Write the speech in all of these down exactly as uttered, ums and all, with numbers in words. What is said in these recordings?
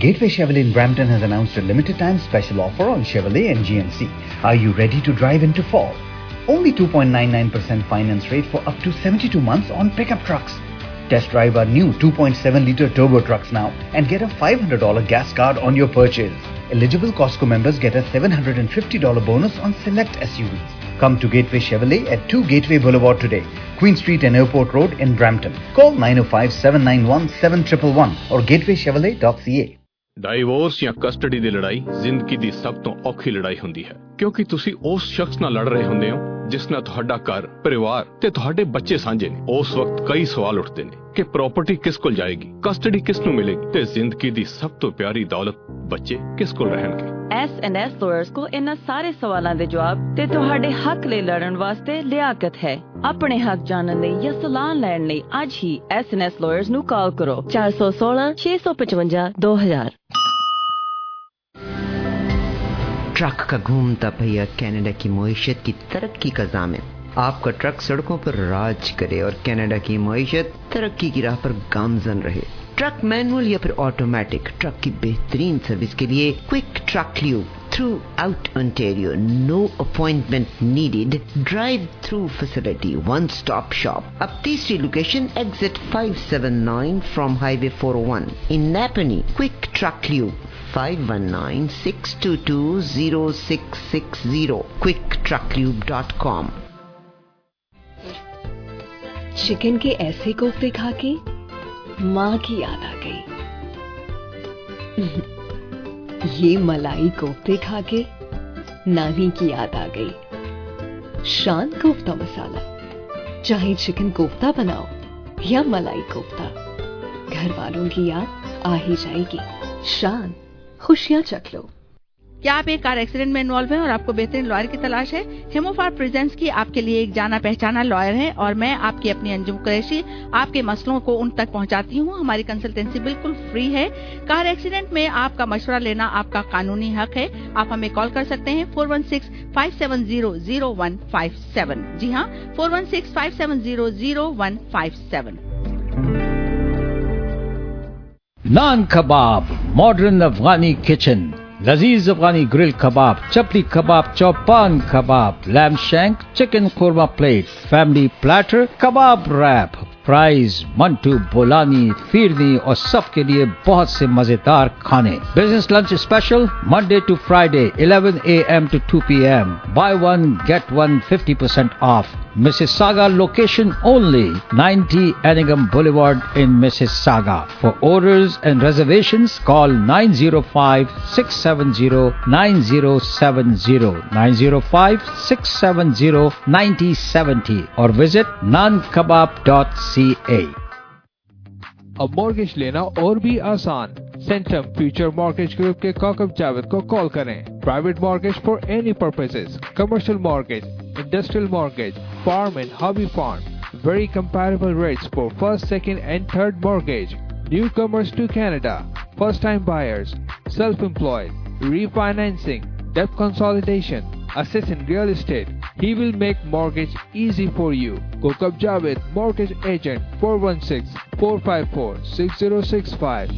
Gateway Chevrolet in Brampton has announced a limited time special offer on Chevrolet and G M C. Are you ready to drive into fall? Only two point nine nine percent finance rate for up to seventy-two months on pickup trucks. Test drive our new two point seven liter turbo trucks now and get a five hundred dollars gas card on your purchase. Eligible Costco members get a seven hundred fifty dollars bonus on select S U Vs. Come to Gateway Chevrolet at two Gateway Boulevard today, Queen Street and Airport Road in Brampton. Call nine oh five, seven nine one, seven one one one or gateway chevrolet dot c a. Divorce ਜਾਂ custody ਦੀ ਲੜਾਈ ਜ਼ਿੰਦਗੀ ਦੀ ਸਭ ਤੋਂ ਔਖੀ ਲੜਾਈ ਹੁੰਦੀ ਹੈ, ਕਿਉਂਕਿ ਤੁਸੀਂ ਉਸ ਸ਼ਖਸ ਨਾਲ ਲੜ ਰਹੇ ਹੁੰਦੇ ਹੋ ਜਿਸ ਨਾਲ ਤੁਹਾਡਾ ਘਰ, ਪਰਿਵਾਰ ਤੇ ਤੁਹਾਡੇ ਬੱਚੇ ਸਾਂਝੇ ਨੇ। ਉਸ ਵਕਤ ਕਈ ਸਵਾਲ ਉੱਠਦੇ ਨੇ ਕਿ ਪ੍ਰਾਪਰਟੀ ਕਿਸ ਕੋਲ ਜਾਏਗੀ, ਕਸਟਡੀ ਕਿਸ ਨੂੰ ਮਿਲੇਗੀ ਤੇ ਜ਼ਿੰਦਗੀ ਦੀ ਸਭ ਤੋਂ ਪਿਆਰੀ ਦੌਲਤ ਬੱਚੇ ਕਿਸ ਕੋਲ ਰਹਿਣਗੇ। ਐਸ ਐਂਡ ਐਸ ਲਾਇਰਸ ਕੋ ਇਹਨਾਂ ਸਾਰੇ ਸਵਾਲਾਂ ਦੇ ਜਵਾਬ ਤੇ ਤੁਹਾਡੇ ਹੱਕ ਲਈ ਲੜਨ ਵਾਸਤੇ ਲਿਆਕਤ ਹੈ। ਆਪਣੇ ਹੱਕ ਜਾਣਨ ਲਈ ਜਾਂ ਸਲਾਹ ਲੈਣ ਲਈ ਅੱਜ ਹੀ ਐਸ ਐਂਡ ਐਸ ਲਾਇਰਸ ਨੂੰ ਕਾਲ ਕਰੋ ਚਾਰ ਸੌ ਸੋਲਾਂ, ਛੇ ਸੌ ਪਚਵੰਜਾ, ਦੋ ਹਜ਼ਾਰ। ट्रक का घूमता पहिया कनाडा की मईशत की तरक्की का ज़ामिन। आपका ट्रक सड़कों पर राज करे और कनाडा की मईशत तरक्की की राह पर गामजन रहे। ट्रक मैनुअल या फिर ऑटोमेटिक, ट्रक की बेहतरीन सर्विस के लिए quick truck lube throughout Ontario, no appointment needed, drive through facility, one stop shop. अब तीसरी location exit five seven nine from highway four oh one in Napanee. Quick truck lube five one nine, six two two, zero six six zero, quick truck lube dot com। Chicken के ऐसे कोफ्ते खा के माँ की याद आ गई। ये मलाई कोफ्ते खा के नानी की याद आ गई। शान कोफ्ता मसाला, चाहे चिकन कोफ्ता बनाओ या मलाई कोफ्ता, घर वालों की याद आ ही जाएगी। शान, खुशियां चख लो। क्या आप एक कार एक्सीडेंट में इन्वॉल्व हैं और आपको बेहतरीन लॉयर की तलाश है? हेमोफार प्रेजेंट्स की आपके लिए एक जाना पहचाना लॉयर है और मैं आपकी अपनी अंजुम कुरैशी आपके मसलों को उन तक पहुंचाती हूं। हमारी कंसल्टेंसी बिल्कुल फ्री है। कार एक्सीडेंट में आपका मशवरा लेना आपका कानूनी हक है। आप हमें कॉल कर सकते हैं four one six, five seven zero, zero one five seven. जी हाँ, four one six, five seven zero, zero one five seven. Naan kebab, modern Afghani kitchen, लजीज Afghani grill kebab, chapli kebab, chopan kebab, lamb shank, chicken korma plate, family platter, kebab wrap, fries, mantu, bolani, phirni और सबके लिए बहुत से मजेदार खाने। Business lunch special Monday to Friday eleven a m to two p m Buy one get one fifty percent off. Mississauga location only, ninety Anningham Boulevard in Mississauga. For orders and reservations call nine zero five, six seven zero, nine zero seven zero, nine zero five, six seven zero, nine zero seven zero or visit naan kebab dot c a. अब mortgage लेना और भी आसान। Centum future mortgage group के काकब जावेद को call करें। Private mortgage for any purposes, commercial mortgage, industrial mortgage, farm and hobby farm, very comparable rates for first, second and third mortgage. Newcomers to Canada, first time buyers, self-employed, refinancing, debt consolidation, assets in real estate. He will make mortgage easy for you. Kokab Javed, mortgage agent, four one six, four five four, six zero six five.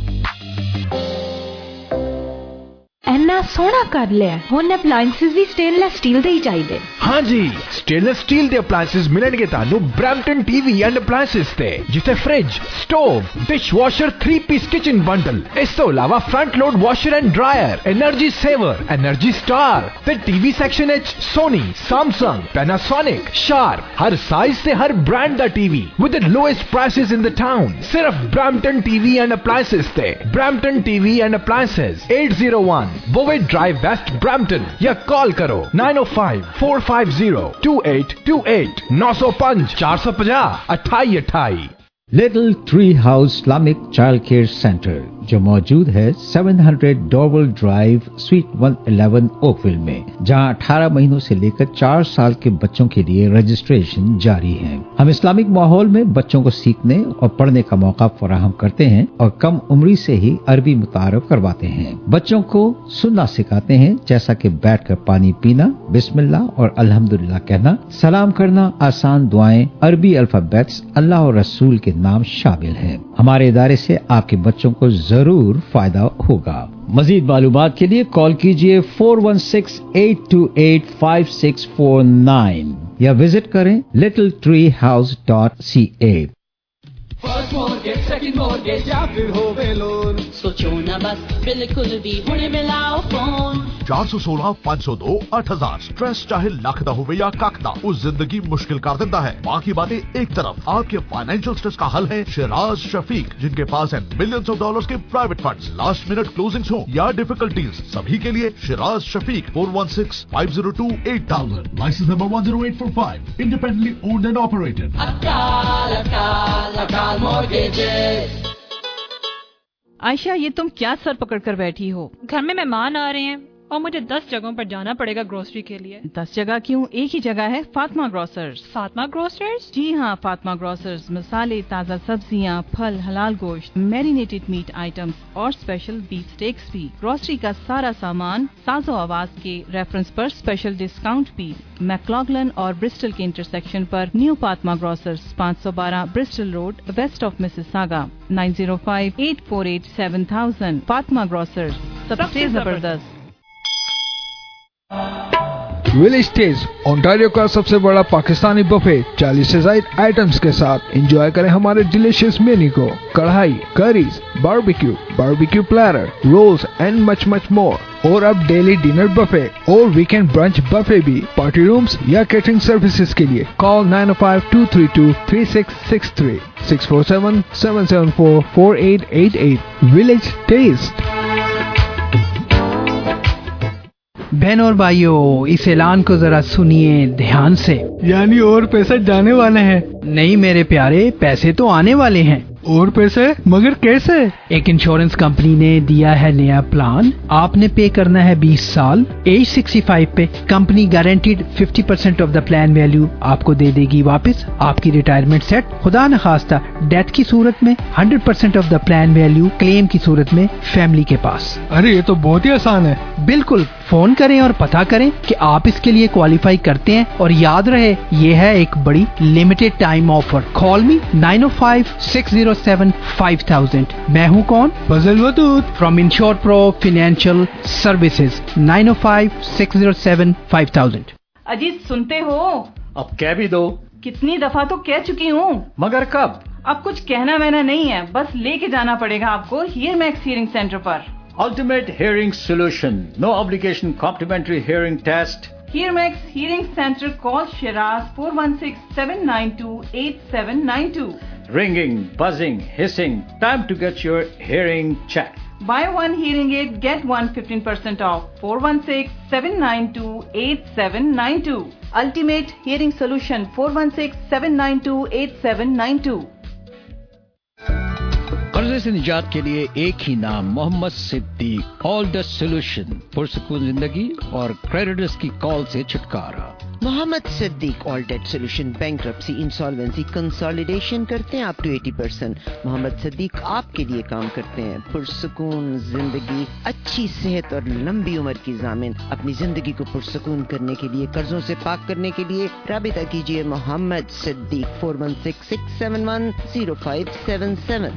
ਇੰਨਾ ਸੋਹਣਾ ਕਰ ਲਿਆ, ਹੁਣ appliances ਵੀ stainless steel ਦੇ ਹੀ ਚਾਹੀਦੇ। हाँ जी, स्टेनलेस स्टील ਦੇ ਅਪਲਾਈਐਂਸਸ ਮਿਲਣਗੇ ਤੁਹਾਨੂੰ ਬ੍ਰੈਂਪਟਨ ਟੀਵੀ ਐਂਡ ਅਪਲਾਈਐਂਸਸ ਤੇ, ਜਿੱਥੇ fridge, stove, dishwasher, three piece kitchen bundle, ਇਸ ਤੋਂ ਇਲਾਵਾ front load washer and dryer, energy saver, energy star ਤੇ ਟੀਵੀ ਸੈਕਸ਼ਨ ਵਿੱਚ ਸੋਨੀ, ਸੈਮਸੰਗ, ਪੈਨਾਸੋਨਿਕ, ਸ਼ਾਰਪ, ਹਰ ਸਾਈਜ਼ ਤੇ ਹਰ ਬ੍ਰਾਂਡ ਦਾ TV with the lowest prices in the town. ਸਿਰਫ ਬ੍ਰੈਂਪਟਨ ਟੀਵੀ ਐਂਡ ਅਪਲਾਈਐਂਸਸ ਤੇ, Brampton TV and appliances eight oh one Bovet Drive West Brampton या call करो nine oh five, four five zero, two eight two eight nine oh five, four five zero, अट्ठाई अट्ठाई। Little tree house Islamic child care centre जो मौजूद है seven hundred Dorval drive, suite one eleven Oakville में, जहां अठारह महीनों से लेकर चार साल के बच्चों के लिए रजिस्ट्रेशन जारी है। हम इस्लामिक माहौल में बच्चों को सीखने और पढ़ने का मौका फराहम करते हैं और कम उम्री से ही अरबी मुतारफ करवाते हैं। बच्चों को सुनना सिखाते हैं, जैसा कि बैठकर पानी पीना, बिस्मिल्लाह और अल्हम्दुलिल्लाह कहना, सलाम करना, आसान दुआएं, अरबी अल्फाबेट्स, अल्लाह और रसूल के नाम शामिल हैं। हमारे इदारे से आपके बच्चों को जरूर फायदा होगा। मजीद मालूमात के लिए कॉल कीजिए four one six eight two eight five six four nine या विजिट करें little tree house dot C A. First mortgage, second mortgage या फिर होवे लोन, सोचो ना बस, बिल्कुल भी हुणे मिलाओ फोन। चार सौ सोलह पाँच सौ दो आठ हजार स्ट्रेस चाहे लख दा होवे या कख दा, उस जिंदगी मुश्किल कर देता है। बाकी बातें एक तरफ, आपके फाइनेंशियल स्ट्रेस का हल है शिराज शफीक, जिनके पास है मिलियंस ऑफ डॉलर्स के private funds. Last minute closings हो या डिफिकल्टीज, सभी के लिए Shiraz Shafiq four one six five zero two eight thousand, licence number one zero eight four five, independently owned and operated. अकाल अकाल अकाल मॉर्गेजेस। आयशा, ये तुम क्या सर पकड़ कर बैठी हो? घर में मेहमान आ रहे हैं और मुझे दस जगहों पर जाना पड़ेगा ग्रोसरी के लिए। दस जगह क्यों, एक ही जगह है, फातिमा ग्रोसर्स। फातिमा ग्रोसर्स? जी हाँ, फातिमा ग्रोसर्स मसाले, ताज़ा सब्जियाँ, फल, हलाल गोश्त, मैरिनेटेड मीट आइटम्स और स्पेशल बीफ स्टेक्स भी। ग्रोसरी का सारा सामान साजो आवाज के रेफरेंस पर स्पेशल डिस्काउंट भी। मैक्लॉगलन और ब्रिस्टल के इंटरसेक्शन पर न्यू फातिमा ग्रोसर्स, पाँच सौ बारह Bristol road, west of Mississauga, nine zero five eight four eight seven thousand. Fatima grocers, सबसे जबरदस्त। विलेज टेस्ट, ओंटारियो का सबसे बड़ा पाकिस्तानी बफे, चालीस से ज्यादा आइटम्स के साथ। एंजॉय करें हमारे डिलीशियस मेन्यू को। Karahi, curries, barbecue, barbecue platter, rolls and much much more. और अब डेली डिनर बफे और वीकेंड ब्रंच बफे भी। पार्टी रूम्स या कैटरिंग सर्विसेज के लिए call nine five two three two three six six three, six four seven seven seven four four eight eight eight. Village taste. बहनों और भाइयों, इस ऐलान को जरा सुनिए ध्यान से। यानी और पैसे जाने वाले हैं? नहीं मेरे प्यारे, पैसे तो आने वाले हैं। और पैसे? मगर कैसे? एक इंश्योरेंस कंपनी ने दिया है नया प्लान। आपने पे करना है बीस साल, एज सिक्सटी फाइव पे। Company guaranteed fifty percent of the plan value आपको दे देगी वापस। आपकी रिटायरमेंट सेट, खुदा न खास्ता डेथ की सूरत में hundred percent of the plan value claim की सूरत में फैमिली के पास। अरे ये तो बहुत ही आसान है। बिल्कुल, फोन करें और पता करें कि आप इसके लिए क्वालिफाई करते हैं। और याद रहे, ये है एक बड़ी limited time offer. Call me nine oh five six zero seven five thousand. मैं हूँ कौन? Fazal Wadood from insure pro financial services, nine oh five six zero seven five thousand. Ajit सुनते हो? अब कह भी दो। कितनी दफा तो कह चुकी हूँ। मगर कब? अब कुछ कहना वहना नहीं है, बस लेके जाना पड़ेगा आपको हियर मैक्स हियरिंग सेंटर पर। Ultimate Hearing Solution. No obligation complimentary hearing test. HearMax Hearing Center. Call Shiraz four one six seven nine two eight seven nine two. Ringing, buzzing, hissing. Time to get your hearing checked. Buy one hearing aid, get one fifteen percent off. four one six seven nine two eight seven nine two. Ultimate Hearing Solution. four one six seven nine two eight seven nine two. कर्जे से निजात के लिए एक ही नाम, Mohammad Siddiq. All the solution, पुरसुकून जिंदगी और क्रेडिटर्स की कॉल से छुटकारा। Mohammad Siddiq all debt solution, bankruptcy, insolvency, consolidation करते हैं अप टू अस्सी परसेंट। मोहम्मद सिद्दीक आपके लिए काम करते हैं। पुरसुकून जिंदगी, अच्छी सेहत और लंबी उम्र की जामिन। अपनी जिंदगी को पुरसुकून करने के लिए, कर्जों से पाक करने के लिए राबिता कीजिए Mohammad Siddiq four one six six seven one zero five seven seven.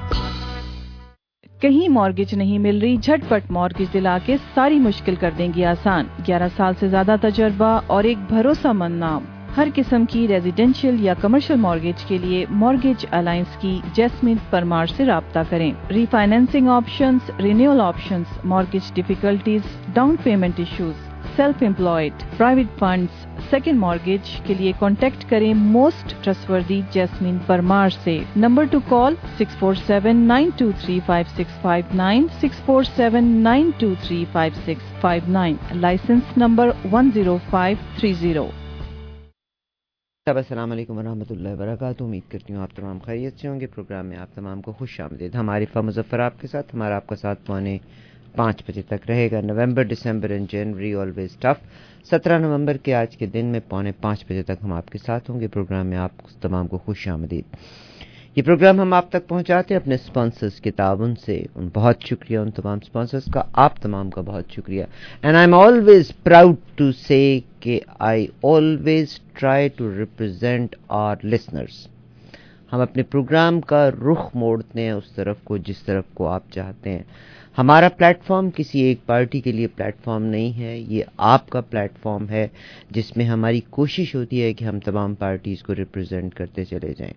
कहीं मॉर्गेज नहीं मिल रही? झटपट मॉर्गेज दिला के सारी मुश्किल कर देंगी आसान। ग्यारह साल से ज्यादा तजर्बा और एक भरोसामंद नाम। हर किस्म की रेजिडेंशियल या कमर्शियल मॉर्गेज के लिए मॉर्गेज अलायंस की जैस्मिन परमार से राब्ता करें। Refinancing options, renewal options, mortgage difficulties, down payment issues, self employed, private funds, second mortgage के लिए कांटेक्ट करें मोस्ट ट्रस्टवर्दी जैस्मिन परमार से। Number to call six four seven nine two three five six five nine, six four seven nine two three five six five nine. Licence number one zero five three zero. अस्सलाम वालेकुम वरहमतुल्लाहि वबरकातुहू। उम्मीद करती हूँ आप तमाम खैरियत से होंगे। प्रोग्राम में आप तमाम को खुश आमदीद। हमारी फा मुज़फ़्फ़र आपके साथ, हमारा आपका साथ पौने पाँच बजे तक रहेगा। November, December and January always tough. सत्रह नवंबर के आज के दिन में पौने पाँच बजे तक हम आपके साथ होंगे। प्रोग्राम में आप तमाम को खुश आमदीद। ये प्रोग्राम हम आप तक पहुंचाते हैं अपने स्पॉन्सर्स के ताउन से। उन बहुत शुक्रिया उन तमाम स्पॉन्सर्स का, आप तमाम का बहुत शुक्रिया। And I am always proud to say कि I always try to represent our listeners. ہم اپنے پروگرام کا رخ موڑتے ہیں اس طرف کو جس طرف کو آپ چاہتے ہیں. ہمارا پلیٹ فارم کسی ایک پارٹی کے لیے پلیٹ فارم نہیں ہے, یہ آپ کا پلیٹ فارم ہے جس میں ہماری کوشش ہوتی ہے کہ ہم تمام پارٹیز کو ریپرزینٹ کرتے چلے جائیں.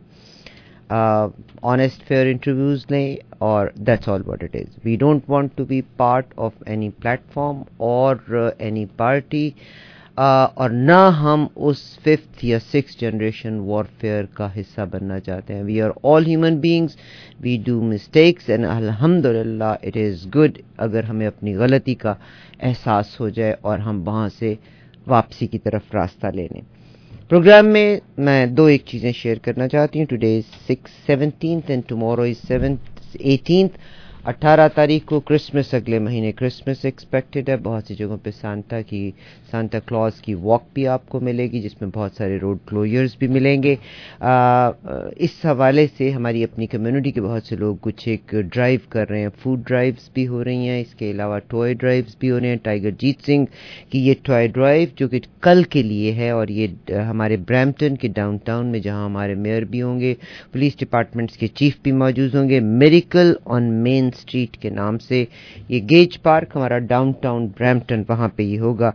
آنیسٹ فیئر انٹرویوز لیں اور that's all what it is. We don't want to be part of any platform اور اینی پارٹی, اور نہ ہم اس ففتھ یا سکس جنریشن وارفیئر کا حصہ بننا چاہتے ہیں. We are all human beings, we do mistakes and الحمد للہ اٹ از گڈ اگر ہمیں اپنی غلطی کا احساس ہو جائے اور ہم وہاں سے واپسی کی طرف راستہ لے لیں. پروگرام میں میں دو ایک چیزیں شیئر کرنا چاہتی ہوں. Today is six seventeenth and tomorrow is seventh eighteenth. اٹھارہ تاریخ کو کرسمس, اگلے مہینے کرسمس ایکسپیکٹڈ ہے. بہت سی جگہوں پہ سانتا کی سانتا کلاز کی واک بھی آپ کو ملے گی جس میں بہت سارے روڈ کلوجرز بھی ملیں گے. آ, اس حوالے سے ہماری اپنی کمیونٹی کے بہت سے لوگ کچھ ایک ڈرائیو کر رہے ہیں. فوڈ ڈرائیوز بھی ہو رہی ہیں, اس کے علاوہ ٹوائے ڈرائیوز بھی ہو رہے ہیں. ٹائیگر جیت سنگھ کی یہ ٹوائے ڈرائیو جو کہ کل کے لیے ہے, اور یہ ہمارے برامپٹن کے ڈاؤن ٹاؤن میں جہاں ہمارے میئر بھی ہوں گے, پولیس ڈپارٹمنٹس کے چیف بھی موجود ہوں گے. میریکل آن مین اسٹریٹ کے نام سے یہ گیج پارک ہمارا ڈاؤن ٹاؤن برامپٹن, وہاں پہ یہ ہوگا.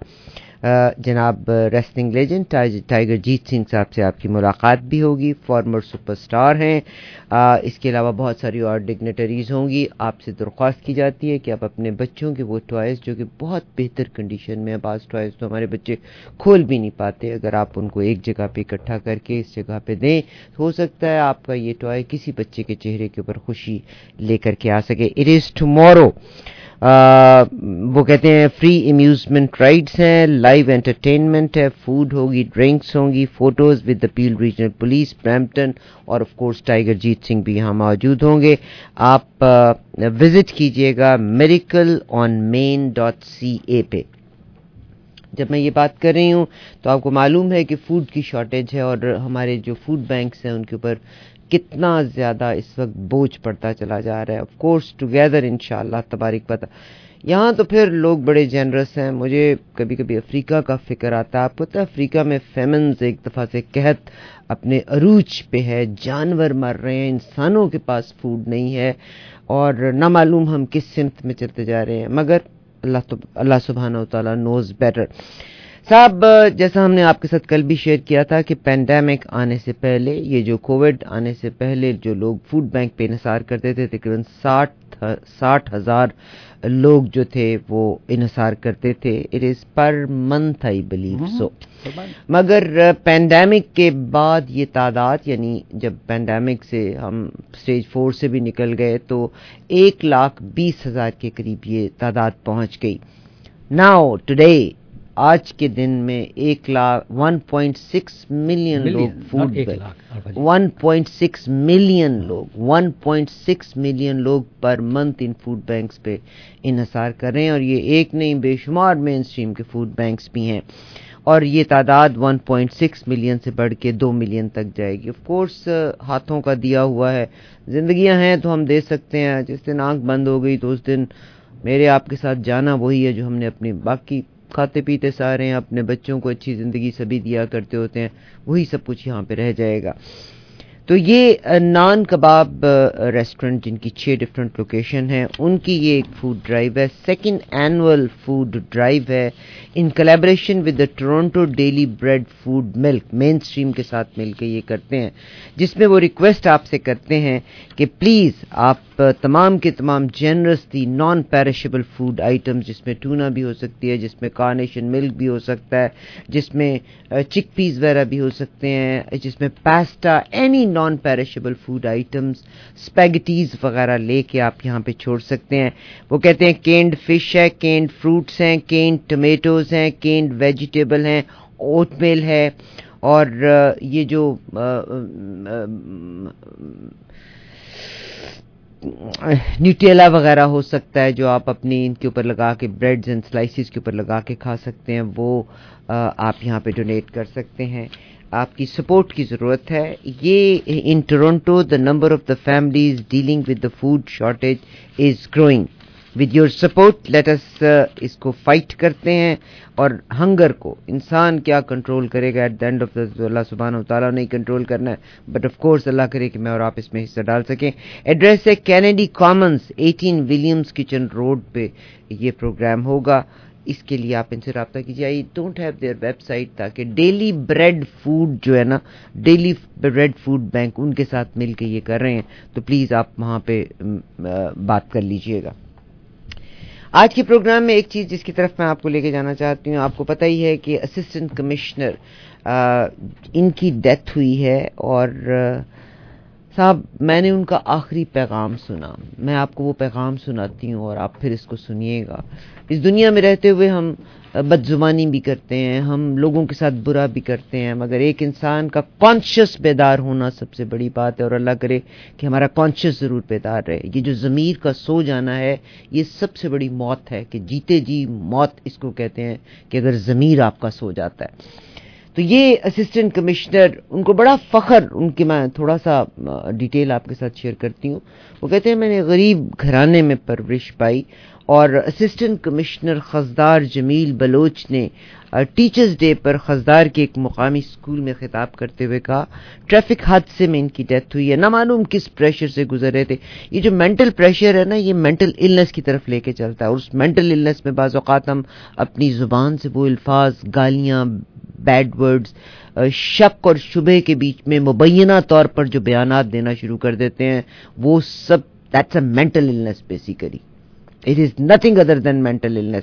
جناب wrestling legend tiger Jeet Singh صاحب سے آپ کی ملاقات بھی ہوگی, فارمر سپر اسٹار ہیں. اس کے علاوہ بہت ساری اور ڈگنیٹریز ہوں گی. آپ سے درخواست کی جاتی ہے کہ آپ اپنے بچوں کے وہ ٹوائز جو کہ بہت بہتر کنڈیشن میں ہیں, بعض ٹوائز تو ہمارے بچے کھول بھی نہیں پاتے, اگر آپ ان کو ایک جگہ پہ اکٹھا کر کے اس جگہ پہ دیں تو ہو سکتا ہے آپ کا یہ ٹوائے کسی بچے کے چہرے کے اوپر خوشی لے کر کے آ سکے. It is tomorrow. آ, وہ کہتے ہیں فری امیوزمنٹ رائڈس ہیں, لائیو انٹرٹینمنٹ ہے, فوڈ ہوگی, ڈرنکس ہوں گی, photos with the Peel Regional Police Brampton, اور of course Tiger Jeet Singh بھی یہاں موجود ہوں گے. آپ وزٹ کیجئے گا میریکل آن مین ڈاٹ سی اے پہ. جب میں یہ بات کر رہی ہوں تو آپ کو معلوم ہے کہ فوڈ کی شارٹیج ہے, اور ہمارے جو فوڈ بینکس ہیں ان کے اوپر کتنا زیادہ اس وقت بوجھ پڑتا چلا جا رہا ہے. آف کورس ٹوگیدر انشاءاللہ تبارک پتہ. یہاں تو پھر لوگ بڑے جنرس ہیں. مجھے کبھی کبھی افریقہ کا فکر آتا ہے. آپ کو پتہ ہے افریقہ میں فیمنز ایک دفعہ سے قحط اپنے عروج پہ ہے, جانور مر رہے ہیں, انسانوں کے پاس فوڈ نہیں ہے, اور نہ معلوم ہم کس سمت میں چلتے جا رہے ہیں. مگر اللہ تو اللہ سبحانہ و تعالیٰ نوز بیٹر. صاحب جیسا ہم نے آپ کے ساتھ کل بھی شیئر کیا تھا کہ پینڈیمک آنے سے پہلے, یہ جو کووڈ آنے سے پہلے جو لوگ فوڈ بینک پہ انحصار کرتے تھے تقریباً ساٹھ ساٹھ ہزار لوگ جو تھے وہ انحصار کرتے تھے. It is per month I believe so. مگر پینڈیمک کے بعد یہ تعداد, یعنی جب پینڈیمک سے ہم سٹیج فور سے بھی نکل گئے تو ایک لاکھ بیس ہزار کے قریب یہ تعداد پہنچ گئی. ناؤ ٹوڈے آج کے دن میں ایک lakh one point six million لوگ food one point six million لوگ ون پوائنٹ سکس ملین لوگ per month in food banks پہ انحصار کر رہے ہیں, اور یہ ایک نہیں بے شمار مین اسٹریم کے فوڈ بینکس بھی ہیں, اور یہ تعداد ون پوائنٹ سکس ملین سے بڑھ کے دو ملین تک جائے گی. آف کورس ہاتھوں کا دیا ہوا ہے, زندگیاں ہیں تو ہم دے سکتے ہیں. جس دن آنکھ بند ہو گئی تو اس دن میرے آپ کے ساتھ جانا وہی ہے جو ہم نے اپنی باقی کھاتے پیتے سارے ہیں, اپنے بچوں کو اچھی زندگی سبھی دیا کرتے ہوتے ہیں, وہی سب کچھ یہاں پہ رہ جائے گا. تو یہ نان کباب ریسٹورنٹ جن کی چھ ڈفرینٹ لوکیشن ہیں, ان کی یہ ایک فوڈ ڈرائیو ہے, سیکنڈ اینول فوڈ ڈرائیو ہے in collaboration with the Toronto Daily Bread Food ملک, مین اسٹریم کے ساتھ مل کے یہ کرتے ہیں, جس میں وہ ریکویسٹ آپ سے کرتے ہیں کہ پلیز آپ تمام کے تمام generously non perishable food items, جس میں ٹونا بھی ہو سکتی ہے, جس میں کارنیشن ملک بھی ہو سکتا ہے, جس میں چک پیز وغیرہ بھی ہو سکتے ہیں, جس میں pasta, any non perishable food items, spaghettis وغیرہ لے کے آپ یہاں پہ چھوڑ سکتے ہیں. وہ کہتے ہیں کینڈ فش ہے, کینڈ فروٹس ہیں, کینڈ ٹمیٹوز ہیں, کینڈ ویجیٹیبل ہیں, اوٹ میل ہے, اور یہ جو نیوٹیلا وغیرہ ہو سکتا ہے جو آپ اپنی ان کے اوپر لگا کے بریڈز اینڈ سلائسز کے اوپر لگا کے کھا سکتے ہیں, وہ آپ یہاں پہ ڈونیٹ کر سکتے ہیں. آپ کی سپورٹ کی ضرورت ہے. یہ in Toronto the number of the families dealing with the food shortage is growing. With your support let us اس کو فائٹ کرتے ہیں. اور ہنگر کو انسان کیا کنٹرول کرے گا at the end of the اللہ سبحانہ و تعالیٰ نے کنٹرول کرنا ہے, بٹ آف کورس اللہ کرے کہ میں اور آپ اس میں حصہ ڈال سکیں. ایڈریس ہے Kennedy Commons, eighteen Williams kitchen road پہ یہ پروگرام ہوگا. اس کے لیے آپ ان سے رابطہ کیجیے. I don't have their website, تاکہ ڈیلی بریڈ فوڈ جو ہے نا, ڈیلی بریڈ فوڈ بینک ان کے ساتھ مل کے یہ کر رہے ہیں, تو پلیز آپ وہاں پہ بات کر لیجئے گا. آج کے پروگرام میں ایک چیز جس کی طرف میں آپ کو لے کے جانا چاہتی ہوں, آپ کو پتہ ہی ہے کہ اسسٹنٹ کمشنر ان کی ڈیتھ ہوئی ہے, اور صاحب میں نے ان کا آخری پیغام سنا. میں آپ کو وہ پیغام سناتی ہوں اور آپ پھر اس کو سنیے گا. اس دنیا میں رہتے ہوئے ہم بد زبانی بھی کرتے ہیں, ہم لوگوں کے ساتھ برا بھی کرتے ہیں, مگر ایک انسان کا کانشیس بیدار ہونا سب سے بڑی بات ہے, اور اللہ کرے کہ ہمارا کانشیس ضرور بیدار رہے. یہ جو ضمیر کا سو جانا ہے یہ سب سے بڑی موت ہے, کہ جیتے جی موت اس کو کہتے ہیں, کہ اگر ضمیر آپ کا سو جاتا ہے. تو یہ اسسٹنٹ کمشنر, ان کو بڑا فخر, ان کی میں تھوڑا سا ڈیٹیل آپ کے ساتھ شیئر کرتی ہوں. وہ کہتے ہیں میں نے غریب گھرانے میں پرورش پائی, اور اسسٹنٹ کمشنر خضدار جمیل بلوچ نے ٹیچرز ڈے پر خضدار کے ایک مقامی اسکول میں خطاب کرتے ہوئے کہا ٹریفک حادثے میں ان کی ڈیتھ ہوئی ہے. نہ معلوم کس پریشر سے گزر رہے تھے. یہ جو مینٹل پریشر ہے نا, یہ مینٹل النس کی طرف لے کے چلتا ہے, اور اس مینٹل النس میں بعض اوقات ہم اپنی زبان سے وہ الفاظ, گالیاں, بیڈ ورڈز, شک اور شبہ کے بیچ میں مبینہ طور پر جو بیانات دینا شروع کر دیتے ہیں, وہ سب that's a mental illness basically. It is nothing other than mental illness.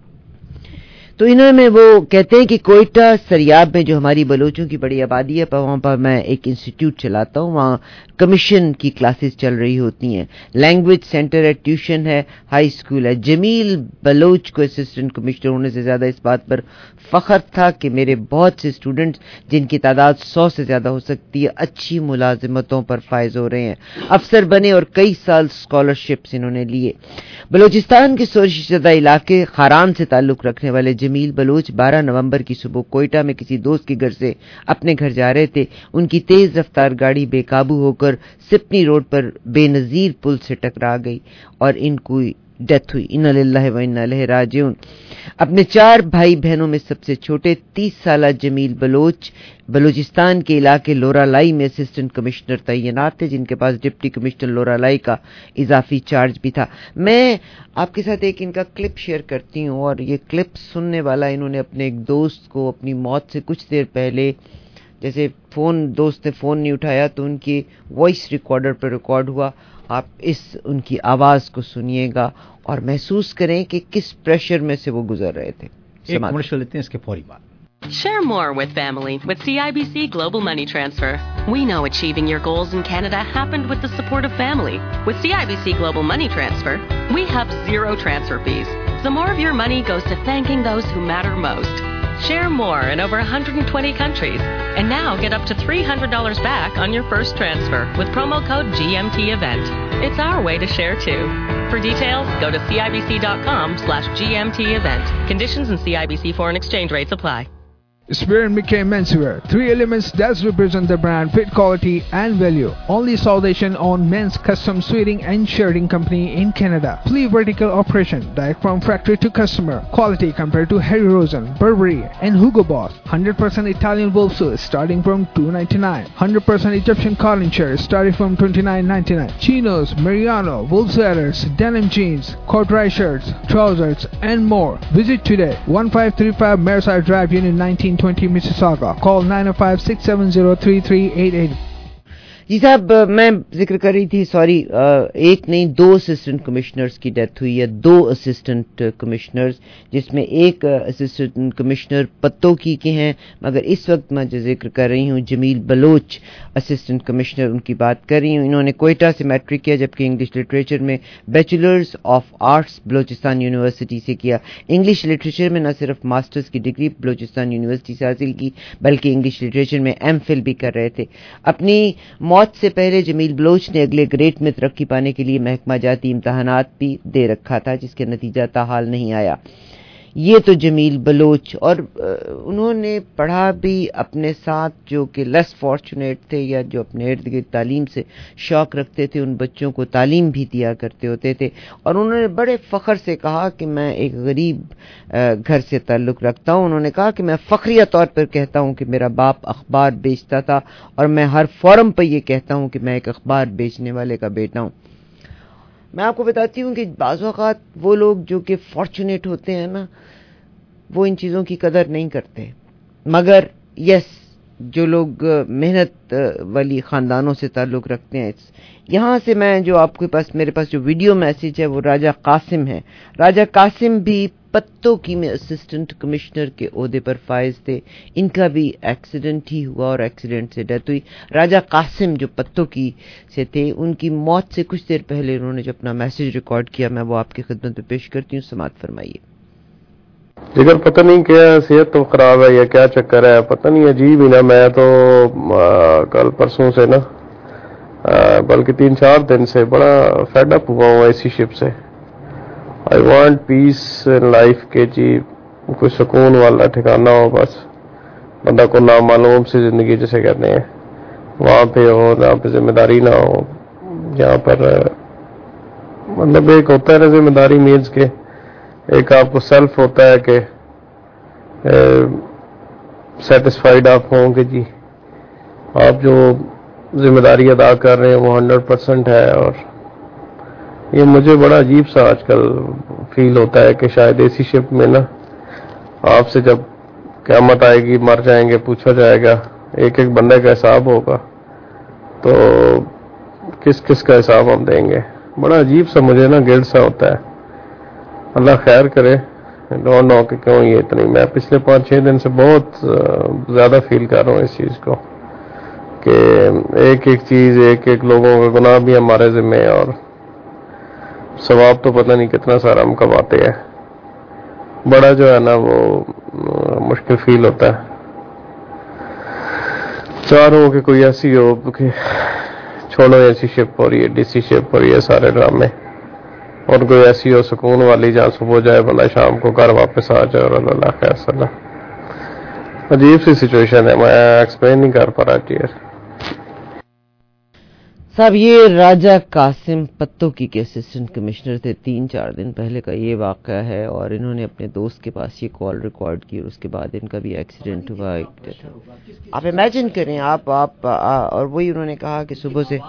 تو انہوں میں وہ کہتے ہیں کہ کوئٹہ سریاب میں جو ہماری بلوچوں کی بڑی آبادی ہے, وہاں پر میں ایک انسٹیٹیوٹ چلاتا ہوں, وہاں کمیشن کی کلاسز چل رہی ہوتی ہیں, لینگویج سینٹر ہے, ٹیوشن ہے, ہائی اسکول ہے. جمیل بلوچ کو اسسٹنٹ کمشنر ہونے سے زیادہ اس بات پر فخر تھا کہ میرے بہت سے اسٹوڈنٹس, جن کی تعداد سو سے زیادہ ہو سکتی ہے, اچھی ملازمتوں پر فائز ہو رہے ہیں, افسر بنے, اور کئی سال اسکالرشپس انہوں نے لیے. بلوچستان کے شورش زدہ علاقے خاران سے تعلق رکھنے والے جمیل بلوچ بارہ نومبر کی صبح کوئٹہ میں کسی دوست کے گھر سے اپنے گھر جا رہے تھے. ان کی تیز رفتار گاڑی بے قابو ہو کر سپنی روڈ پر بے نظیر پل سے ٹکرا گئی, اور ان کو ڈیتھ ہوئی. انا للہ و انا الیہ راجعون. اپنے چار بھائی بہنوں میں سب سے چھوٹے تیس سالہ جمیل بلوچ بلوچستان کے علاقے لورالائی میں اسسٹنٹ کمشنر تعینات تھے, جن کے پاس ڈپٹی کمشنر لورالائی کا اضافی چارج بھی تھا. میں آپ کے ساتھ ایک ان کا کلپ شیئر کرتی ہوں, اور یہ کلپ سننے والا انہوں نے اپنے ایک دوست کو اپنی موت سے کچھ دیر پہلے, جیسے فون دوست نے فون نہیں اٹھایا تو ان کی وائس ریکارڈر پر ریکارڈ ہوا. آپ اس ان کی آواز کو سنیے گا اور محسوس کریں کہ کس پریشر میں سے وہ گزر رہے تھے. ایک کمرشل لیتے ہیں, اس کے فوری بعد. Share more with family with C I B C Global Money Transfer. We know achieving your goals in Canada happened with the support of family. With C I B C Global Money Transfer, we have zero transfer fees. So more of your money goes to thanking those who matter most. Share more in over one hundred twenty countries. And now get up to three hundred dollars back on your first transfer with promo code G M T event. It's our way to share too. For details, go to cibc.com slash GMT event. Conditions and C I B C foreign exchange rates apply. Spear and McKay Menswear, three elements that represent the brand, fit, quality and value. Only South Asian owned men's custom suiting and shirting company in Canada. Fully vertical operation, direct from factory to customer. Quality compared to Harry Rosen, Burberry and Hugo Boss. one hundred percent Italian wool suits starting from two ninety-nine. one hundred percent Egyptian cotton shirts starting from twenty-nine ninety-nine. Chinos, Mariano, wool sweaters, denim jeans, corduroy shirts, trousers and more. Visit today. fifteen thirty-five Mareside Drive, Unit nineteen twenty Mississauga. Call nine oh five, six seven zero, three three eight eight. جی صاحب, میں ذکر کر رہی تھی, sorry, ایک نہیں دو assistant commissioners کی ڈیتھ ہوئی ہے. دو اسسٹنٹ کمشنرز, جس میں ایک اسسٹنٹ کمشنر پتوکی کے ہیں, مگر اس وقت میں جو ذکر کر رہی ہوں جمیل بلوچ اسسٹنٹ کمشنر, ان کی بات کر رہی ہوں. انہوں نے کوئٹہ سے میٹرک کیا, جبکہ انگلش لٹریچر میں bachelors of arts Balochistan university سے کیا. انگلش لٹریچر میں نہ صرف ماسٹرز کی ڈگری بلوچستان یونیورسٹی سے حاصل کی, بلکہ انگلش لٹریچر میں ایم فل بھی کر رہے تھے. اپنی موت سے پہلے جمیل بلوچ نے اگلے گریڈ میں ترقی پانے کے لیے محکمہ جاتی امتحانات بھی دے رکھا تھا, جس کے نتیجہ تاحال نہیں آیا. یہ تو جمیل بلوچ. اور انہوں نے پڑھا بھی اپنے ساتھ جو کہ لیس فارچونیٹ تھے یا جو اپنے ارد گرد تعلیم سے شوق رکھتے تھے, ان بچوں کو تعلیم بھی دیا کرتے ہوتے تھے. اور انہوں نے بڑے فخر سے کہا کہ میں ایک غریب گھر سے تعلق رکھتا ہوں. انہوں نے کہا کہ میں فخریہ طور پر کہتا ہوں کہ میرا باپ اخبار بیچتا تھا اور میں ہر فورم پہ یہ کہتا ہوں کہ میں ایک اخبار بیچنے والے کا بیٹا ہوں. میں آپ کو بتاتی ہوں کہ بعض اوقات وہ لوگ جو کہ فارچونیٹ ہوتے ہیں نا, وہ ان چیزوں کی قدر نہیں کرتے, مگر یس جو لوگ محنت والی خاندانوں سے تعلق رکھتے ہیں. یہاں سے میں جو آپ کے پاس میرے پاس جو ویڈیو میسیج ہے وہ راجہ قاسم ہے. راجہ قاسم بھی پتوں کی میں اسسٹنٹ کمشنر کے عہدے پر فائز تھے. ان کا بھی ایکسیڈنٹ ہی ہوا اور ایکسیڈنٹ سے ڈیتھ ہوئی. راجہ قاسم جو پتوں کی سے تھے, ان کی موت سے کچھ دیر پہلے انہوں نے جو اپنا میسیج ریکارڈ کیا, میں وہ آپ کی خدمت میں پیش کرتی ہوں, سماعت فرمائیے. جگر پتہ نہیں کیا صحت تو خراب ہے یا کیا چکر ہے, پتہ نہیں, عجیب ہی نا. میں تو کل پرسوں سے نا, بلکہ تین چار دن سے بڑا فیڈ اپ ہوا ہوں ایسی شپ سے. I want piece in life کے جی, کوئی سکون والا ٹھکانا ہو, بس بندہ کو نامعلوم سی زندگی جسے کہتے ہیں وہاں پہ ہو, جہاں پہ ذمہ داری نہ ہو, جہاں پر مطلب ایک ہوتا ہے نا ذمہ داری مینس کے ایک آپ کو سیلف ہوتا ہے کہ سیٹسفائیڈ آپ ہوں کہ جی آپ جو ذمہ داری ادا کر رہے ہیں وہ ہنڈریڈ پرسینٹ ہے. اور یہ مجھے بڑا عجیب سا آج کل فیل ہوتا ہے کہ شاید اسی شپ میں نا آپ سے جب قیامت آئے گی, مر جائیں گے, پوچھا جائے گا, ایک ایک بندے کا حساب ہوگا, تو کس کس کا حساب ہم دیں گے. بڑا عجیب سا مجھے نا گلٹ سا ہوتا ہے. اللہ خیر کرے. ڈونٹ نو کہ کیوں یہ اتنی, میں پچھلے پانچ چھ دن سے بہت زیادہ فیل کر رہا ہوں اس چیز کو کہ ایک ایک چیز, ایک ایک لوگوں کا گناہ بھی ہمارے ذمہ ہے اور ثواب تو پتہ نہیں کتنا سارا ہم کماتے ہیں. بڑا جو ہے نا وہ مشکل فیل ہوتا ہے. چاہوں کہ کوئی ایسی ہو کہ چھوڑو ایسی شپ اور یہ ڈی سی شپ اور یہ سارے ڈرامے, اور کوئی ایسی ہو سکون والی جہاں صبح جائے بندہ شام کو گھر واپس آ جائے. اور اللہ خیر صلاح. عجیب سی سچویشن ہے, میں ایکسپلین نہیں کر پا رہا ٹیئر صاحب. یہ راجہ قاسم پتوں کی کے اسسٹنٹ کمشنر تھے. تین چار دن پہلے کا یہ واقعہ ہے, اور انہوں نے اپنے دوست کے پاس یہ کال ریکارڈ کی اور اس کے بعد ان کا بھی ایکسیڈنٹ ہوا. آپ امیجن کریں آپ آپ اور وہی انہوں نے کہا کہ صبح سے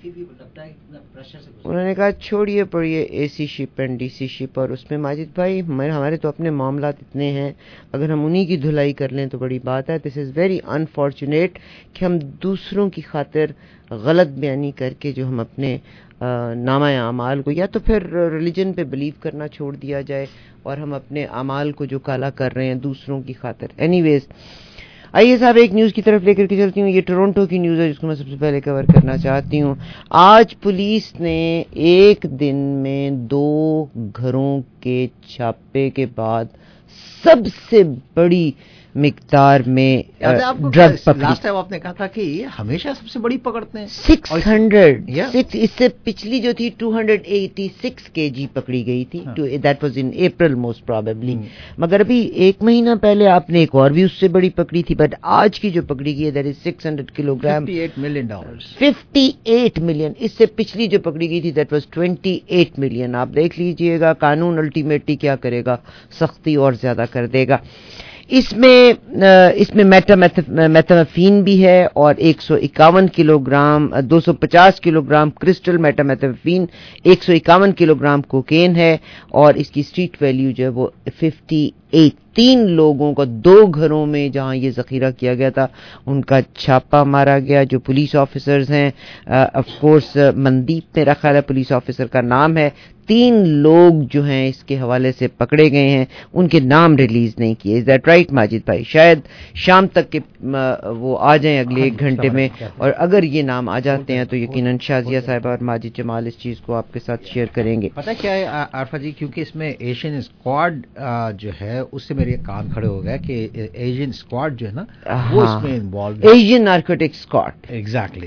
انہوں نے کہا چھوڑیے پڑھیے اے سی شپ اینڈ ڈی سی شپ, اور اس میں ماجد بھائی ہمارے تو اپنے معاملات اتنے ہیں, اگر ہم انہی کی دھلائی کر لیں تو بڑی بات ہے. دس از ویری انفارچونیٹ کہ ہم دوسروں کی خاطر غلط بیانی کر کے جو ہم اپنے نامہ اعمال کو یا تو پھر ریلیجن پہ بلیو کرنا چھوڑ دیا جائے اور ہم اپنے اعمال کو جو کالا کر رہے ہیں دوسروں کی خاطر. اینی ویز آئیے صاحب ایک نیوز کی طرف لے کر کے چلتی ہوں. یہ ٹورنٹو کی نیوز ہے جس کو میں سب سے پہلے کور کرنا چاہتی ہوں. آج پولیس نے ایک دن میں دو گھروں کے چھاپے کے بعد سب سے بڑی مقدار میں ڈرگ پکڑی. لاسٹ ٹائم آپ نے کہا تھا کہ ہمیشہ سب سے بڑی پکڑتے ہیں. سکس ہنڈریڈ اس سے پچھلی جو تھی ٹو ہنڈریڈ ایٹی سکس کے جی پکڑی گئی تھی. That was in April most probably. مگر ابھی ایک مہینہ پہلے آپ نے ایک اور بھی اس سے بڑی پکڑی تھی, بٹ آج کی جو پکڑی گئی ہے that is six hundred kilogram fifty eight million dollar. Fifty eight million. اس سے پچھلی جو پکڑی گئی تھی that was twenty eight million. آپ دیکھ لیجئے گا قانون الٹیمیٹلی کیا کرے گا, سختی اور زیادہ کر دے گا. اس میں اس میں میتھامفین بھی ہے اور ایک سو اکاون کلو گرام دو سو پچاس کلو گرام کرسٹل میتھامفین, ایک سو اکاون کلو گرام کوکین ہے, اور اس کی اسٹریٹ ویلیو جو ہے وہ ففٹی ایٹ. تین لوگوں کا دو گھروں میں جہاں یہ ذخیرہ کیا گیا تھا ان کا چھاپا مارا گیا. جو پولیس آفیسرز ہیں, آف کورس مندیپ میرا خیال ہے پولیس آفیسر کا نام ہے. تین لوگ جو ہیں اس کے حوالے سے پکڑے گئے ہیں, ان کے نام ریلیز نہیں کیے. از دیٹ رائٹ ماجد بھائی؟ شاید شام تک کے وہ آ جائیں اگلے ایک گھنٹے میں, اور اگر یہ نام آ جاتے ہیں تو یقیناً شازیہ صاحبہ اور ماجد جمال اس چیز کو آپ کے ساتھ شیئر کریں گے. پتہ کیا ہے عارفہ جی, کیونکہ اس میں ایشین اسکواڈ جو ہے اس سے میرے کان کھڑے ہو گیا کہ ایشین اسکواڈ جو ہے نا وہ اس میں انوالو ہے. Asian narcotic squad. ایگزیکٹلی.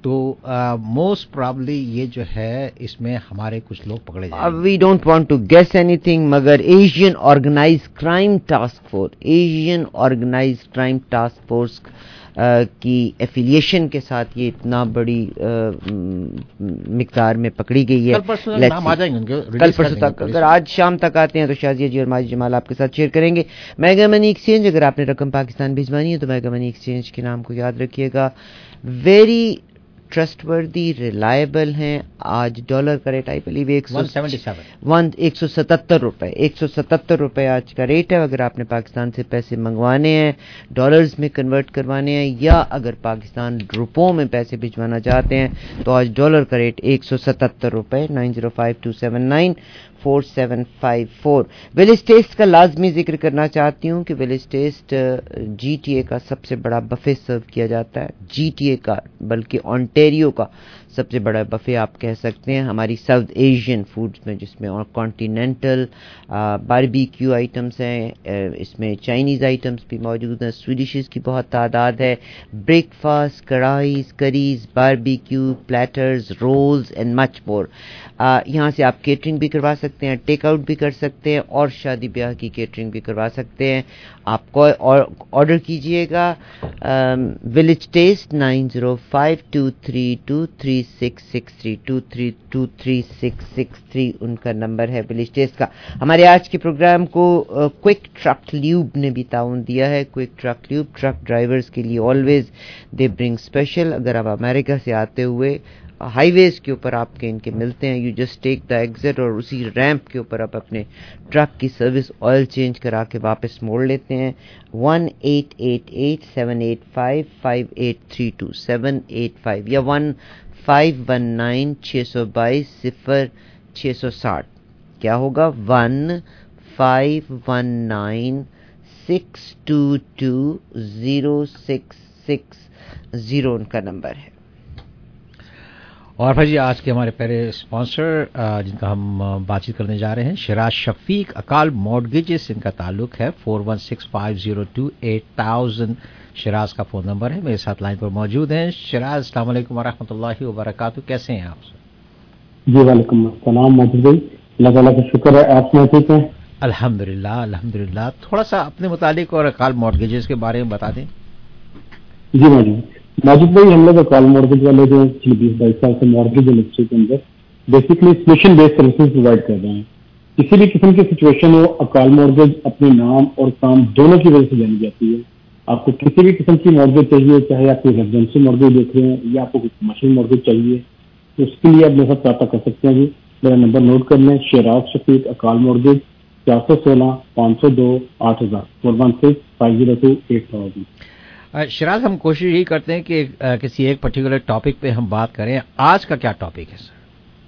تو موسٹ پرابلی یہ جو ہے اس میں ہمارے کچھ لوگ پکڑے جائیں گے. We don't want to guess anything, مگر Asian organize crime task force Asian organize crime task force کی ایفیلیشن کے ساتھ یہ اتنا بڑی مقدار میں پکڑی گئی ہے. کل پرسوں نام آ جائیں گے، کل پرسوں تک، اگر آج شام تک آتے ہیں تو شازیہ جی اور ماجد جمال آپ کے ساتھ شیئر کریں گے. میگا منی ایکسچینج، اگر آپ نے رقم پاکستان بھجوانی ہے تو میگا منی ایکسچینج کے نام کو یاد رکھیے گا. ویری ٹرسٹ وردی، ریلائبل ہیں. آج ڈالر کا ریٹ آئی بلیو ایک سو ستتر روپے ایک سو ستتر روپے آج کا ریٹ ہے. اگر آپ نے پاکستان سے پیسے منگوانے ہیں، ڈالرز میں کنورٹ کروانے ہیں، یا اگر پاکستان روپوں میں پیسے بھجوانا چاہتے ہیں تو آج ڈالر کا ریٹ ایک سو ستتر روپے nine zero five two seven nine four seven five four. Village taste کا لازمی ذکر کرنا چاہتی ہوں کہ village taste G T A کا سب سے بڑا بفے سرو کیا جاتا ہے. جی ٹی اے کا بلکہ آنٹیریو کا سب سے بڑا بفے آپ کہہ سکتے ہیں ہماری ساؤتھ ایشین فوڈز میں، جس میں اور کانٹیننٹل باربیکیو آئٹمس ہیں، اس میں چائنیز آئٹمس بھی موجود ہیں، سویڈشز کی بہت تعداد ہے، بریک فاسٹ، کڑھائیز، curries, barbecue platters, rolls and much more. یہاں سے آپ کیٹرنگ بھی کروا سکتے ہیں، ٹیک آؤٹ بھی کر سکتے ہیں، اور شادی بیاہ کی کیٹرنگ بھی کروا سکتے ہیں. آپ کو آرڈر کیجئے گا village taste nine zero five two three two three six six three two three two three six six three ان کا نمبر ہے ولیج ٹیسٹ کا. ہمارے آج کے پروگرام کو کوئک ٹرک لیوب نے بھی تعاون دیا ہے. Quick truck lube truck drivers کے لیے آلویز دے برنگ اسپیشل. اگر آپ امریکہ سے آتے ہوئے ہائی ویز کے اوپر آپ کے ان کے ملتے ہیں، you just take the exit, اور اسی ریمپ کے اوپر آپ اپنے ٹرک کی سروس آئل چینج کرا کے واپس موڑ لیتے ہیں. One eight eight eight seven eight five five eight three two seven eight five یا ون فائیو ون نائن چھ سو بائیس صفر چھ سو ساٹھ. کیا ہوگا؟ One five one nine six two two zero six six zero ان کا نمبر ہے. اور بھائی آج کے ہمارے پہلے اسپانسر جن کا ہم بات چیت کرنے جا رہے ہیں، شراز شفیق اکال مارگیجز، ان کا تعلق ہے four one six five zero two eight thousand Shiraz کا فون نمبر ہے. میرے ساتھ لائن پر موجود ہیں. شراز، السلام علیکم ورحمۃ اللہ وبرکاتہ، کیسے ہیں آپ؟ جی وعلیکم السلام ماجد بھائی، اللہ تعالیٰ کا شکر ہے، آپ میں ٹھیک ہیں؟ الحمد للہ الحمد للہ. تھوڑا سا اپنے متعلق اور اکال مارگیجز کے بارے میں بتا دیں. جی ماجد ماجد بھائی، ہم لوگ اکال مارگیج والے جو بیس بائیس سال سے مارگیج انڈسٹری کے اندر basically solution based services provide کر رہے ہیں. کسی بھی قسم کی سچویشن ہو، اکال مارگیج اپنے نام اور کام دونوں کی وجہ سے جانی جاتی ہے. آپ کو کسی بھی قسم کی مارگیج چاہیے، چاہے آپ کوئی ریزیڈینشیل مارگیج دیکھ رہے ہیں یا آپ کو کوئی کمرشل مارگیج چاہیے، تو اس کے لیے آپ میرے ساتھ رابطہ کر سکتے ہیں. جی میرا نمبر نوٹ کر لیں، شراز شفیق اکال مارگیج، چار سو سولہ پانچ سو دو آٹھ ہزار four one six five zero two eight thousand. Shiraz, ہم کوشش یہی کرتے ہیں کہ کسی ایک پرٹیکولر ٹاپک پہ ہم بات کریں. آج کا کیا ٹاپک ہے سر؟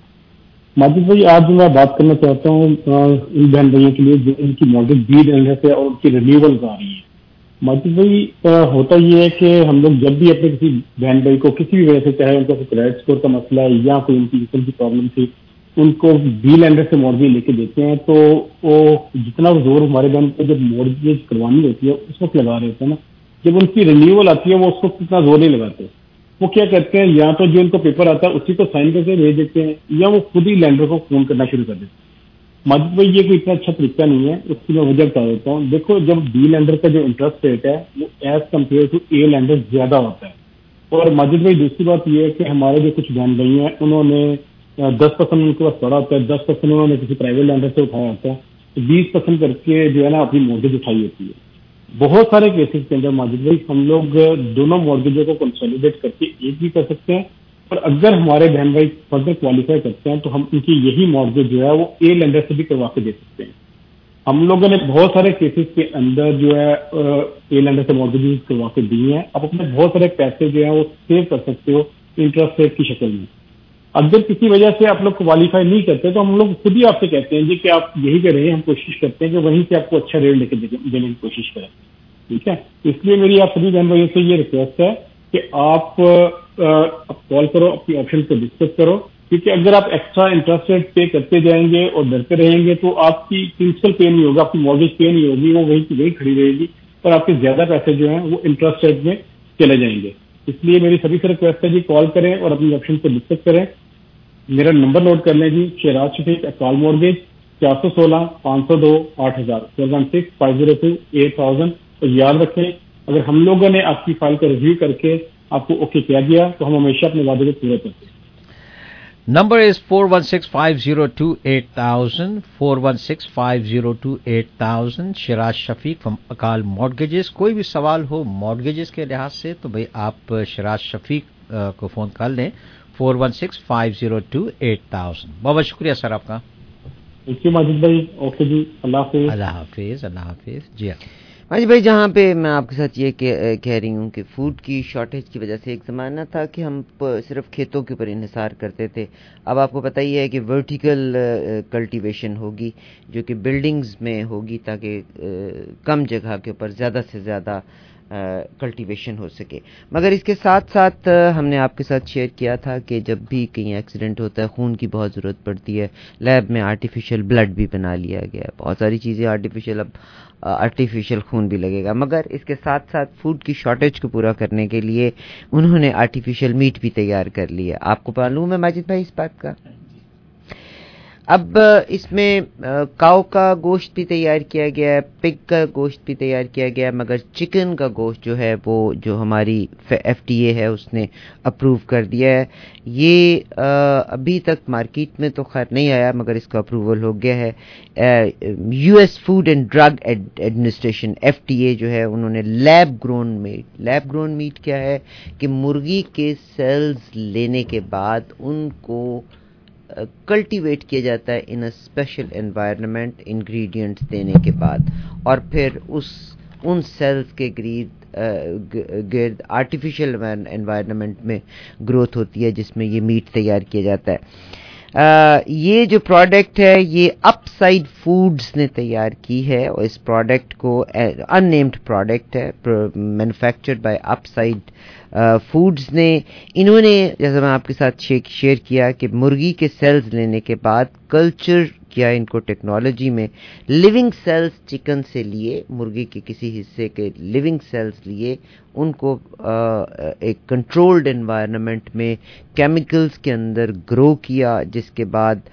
ماجد بھائی، آج میں بات کرنا چاہتا ہوں ان بہن بھائیوں کے لیے جو ان کی مارگیج بی رہنے سے اور ان کی رینیولز آ رہی ہیں. ماجد بھائی، ہوتا یہ ہے کہ ہم لوگ جب بھی اپنے کسی بہن بھائی کو کسی بھی وجہ سے، چاہے ان کا کریڈٹ اسکور کا مسئلہ ہے یا کوئی ان کی قسم کی پرابلم تھی، ان کو بی لینڈر سے مارگیج لے کے دیتے ہیں، تو وہ جتنا زور ہمارے بہن کو جب مارگیج کروانی ہوتی ہے اس وقت لگا رہے ہوتے ہیں نا، جب ان کی رینیول آتی ہے وہ اس وقت اتنا زور نہیں لگاتے. وہ کیا کرتے ہیں، یا تو جو ان کو پیپر آتا ہے اسی کو سائن کر کے بھیج دیتے ہیں، یا وہ خود ہی لینڈر کو فون کرنا شروع کر دیتے ہیں. ماجد بھائی، یہ کوئی اتنا اچھا طریقہ نہیں ہے. اس کی میں وجہ بتا دیتا ہوں. دیکھو، جب بی لینڈر کا جو انٹرسٹ ریٹ ہے وہ as compared to a lender زیادہ ہوتا ہے. اور ماجد بھائی، دوسری بات یہ ہے کہ ہمارے جو کچھ بہن بھائی ہیں انہوں نے دس پرسینٹ ان کے پاس پڑا ہوتا ہے، دس پرسینٹ انہوں نے کسی پرائیویٹ لینڈر سے اٹھایا ہوتا ہے، تو بیس پرسینٹ کر کے جو ہے نا اپنی مارگیج اٹھائی ہوتی ہے. بہت سارے کیسز کے اندر ماجد بھائی ہم لوگ دونوں مارگیجوں کو کنسولیڈیٹ کر کے ایک بھی کر سکتے ہیں، اور اگر ہمارے بہن بھائی فردر کوالیفائی کرتے ہیں تو ہم ان کی یہی مارگیج جو ہے وہ اے لینڈر سے بھی کروا کے دے سکتے ہیں. ہم لوگوں نے بہت سارے کیسز کے اندر جو ہے اے لینڈر سے مارگیج کروا کے دی ہیں. آپ اپنے بہت سارے پیسے جو ہیں وہ سیو کر سکتے ہو انٹرسٹ ریٹ کی شکل میں. اگر کسی وجہ سے آپ لوگ کوالیفائی نہیں کرتے تو ہم لوگ خود ہی آپ سے کہتے ہیں جی کہ آپ یہی کریں. ہم کوشش کرتے ہیں کہ وہیں سے آپ کو اچھا ریٹ لے کے دینے کی کوشش کریں. ٹھیک ہے، اس لیے میری آپ سبھی بہن بھائیوں سے یہ ریکویسٹ ہے کہ آپ کال کرو، اپنی آپشن کو ڈسکس کرو، کیونکہ اگر آپ ایکسٹرا انٹرسٹ ریٹ پے کرتے جائیں گے اور ڈرتے رہیں گے تو آپ کی پرنسپل پے نہیں ہوگا، آپ کی مارگیج پے نہیں ہوگی، وہ وہیں کی وہیں کھڑی رہے گی اور آپ کے زیادہ پیسے جو ہیں وہ انٹرسٹ ریٹ میں چلے جائیں گے. اس لیے میری سبھی سے ریکویسٹ ہے جی کال کریں اور اپنی آپشن کو ڈسکس کریں. میرا نمبر نوٹ کر لیں جی, شہراز شفیق اکال مورگیج, چار سو سولہ پانچ سو دو آٹھ ہزار four one six five zero two eight thousand. اور یاد رکھیں اگر ہم لوگوں نے آپ کی فائل کا ریویو کر کے آپ کو اوکے کیا گیا تو ہم ہمیشہ اپنے وعدے کو پورا کرتے ہیں. Number is four one six five zero two eight thousand, four one six five zero two eight thousand. Shiraz Shafiq from Akal mortgages. کوئی بھی سوال ہو مارگیجز کے لحاظ سے تو بھئی آپ شراز شفیق کو فون کر لیں four one six five zero two eight thousand. بہت بہت شکریہ سر آپ کا. تھینک یو ماجد بھائی. اوکے جی, اللہ حافظ. اللہ حافظ. اللہ حافظ. جی ہاں ہاں بھائی, جہاں پہ میں آپ کے ساتھ یہ کہہ رہی ہوں کہ فوڈ کی شارٹیج کی وجہ سے ایک زمانہ تھا کہ ہم صرف کھیتوں کے اوپر انحصار کرتے تھے. اب آپ کو پتہ ہی ہے کہ ورٹیکل کلٹیویشن ہوگی جو کہ بلڈنگز میں ہوگی تاکہ کم جگہ کے اوپر زیادہ سے زیادہ کلٹیویشن ہو سکے. مگر اس کے ساتھ ساتھ ہم نے آپ کے ساتھ شیئر کیا تھا کہ جب بھی کہیں ایکسیڈنٹ ہوتا ہے خون کی بہت ضرورت پڑتی ہے. لیب میں آرٹیفیشیل بلڈ بھی بنا لیا گیا ہے, بہت ساری چیزیں آرٹیفیشیل, اب آرٹیفیشیل خون بھی لگے گا. مگر اس کے ساتھ ساتھ فوڈ کی شارٹیج کو پورا کرنے کے لیے انہوں نے آرٹیفیشیل میٹ بھی تیار کر لیا. آپ کو معلوم ہے ماجد بھائی اس بات کا؟ اب اس میں کاؤ کا گوشت بھی تیار کیا گیا ہے, پگ کا گوشت بھی تیار کیا گیا ہے, مگر چکن کا گوشت جو ہے وہ جو ہماری ایف ڈی اے ہے اس نے اپروو کر دیا ہے. یہ ابھی تک مارکیٹ میں تو خیر نہیں آیا مگر اس کا اپروول ہو گیا ہے. U S Food and Drug Administration F D A جو ہے انہوں نے lab grown meat, lab grown meat کیا ہے کہ مرغی کے سیلز لینے کے بعد ان کو کلٹیویٹ کیا جاتا ہے in a special environment ingredients دینے کے بعد, اور پھر اس ان سیلز کے گرد گرد آرٹیفیشیل انوائرمنٹ میں گروتھ ہوتی ہے جس میں یہ میٹ تیار کیا جاتا ہے. Uh, یہ جو پروڈکٹ ہے یہ اپ سائڈ فوڈز نے تیار کی ہے اور اس پروڈکٹ کو ان نیمڈ پروڈکٹ ہے, manufactured by Upside Foods نے. انہوں نے جیسا میں آپ کے ساتھ شیئر کیا کہ مرغی کے سیلز لینے کے بعد کلچر کیا ان کو ٹیکنالوجی میں لیونگ سیلز چکن سے لیے, مرغی کے کسی حصے کے لیونگ سیلز لیے, ان کو ایک کنٹرولڈ انوائرنمنٹ میں کیمیکلز کے اندر گرو کیا, جس کے بعد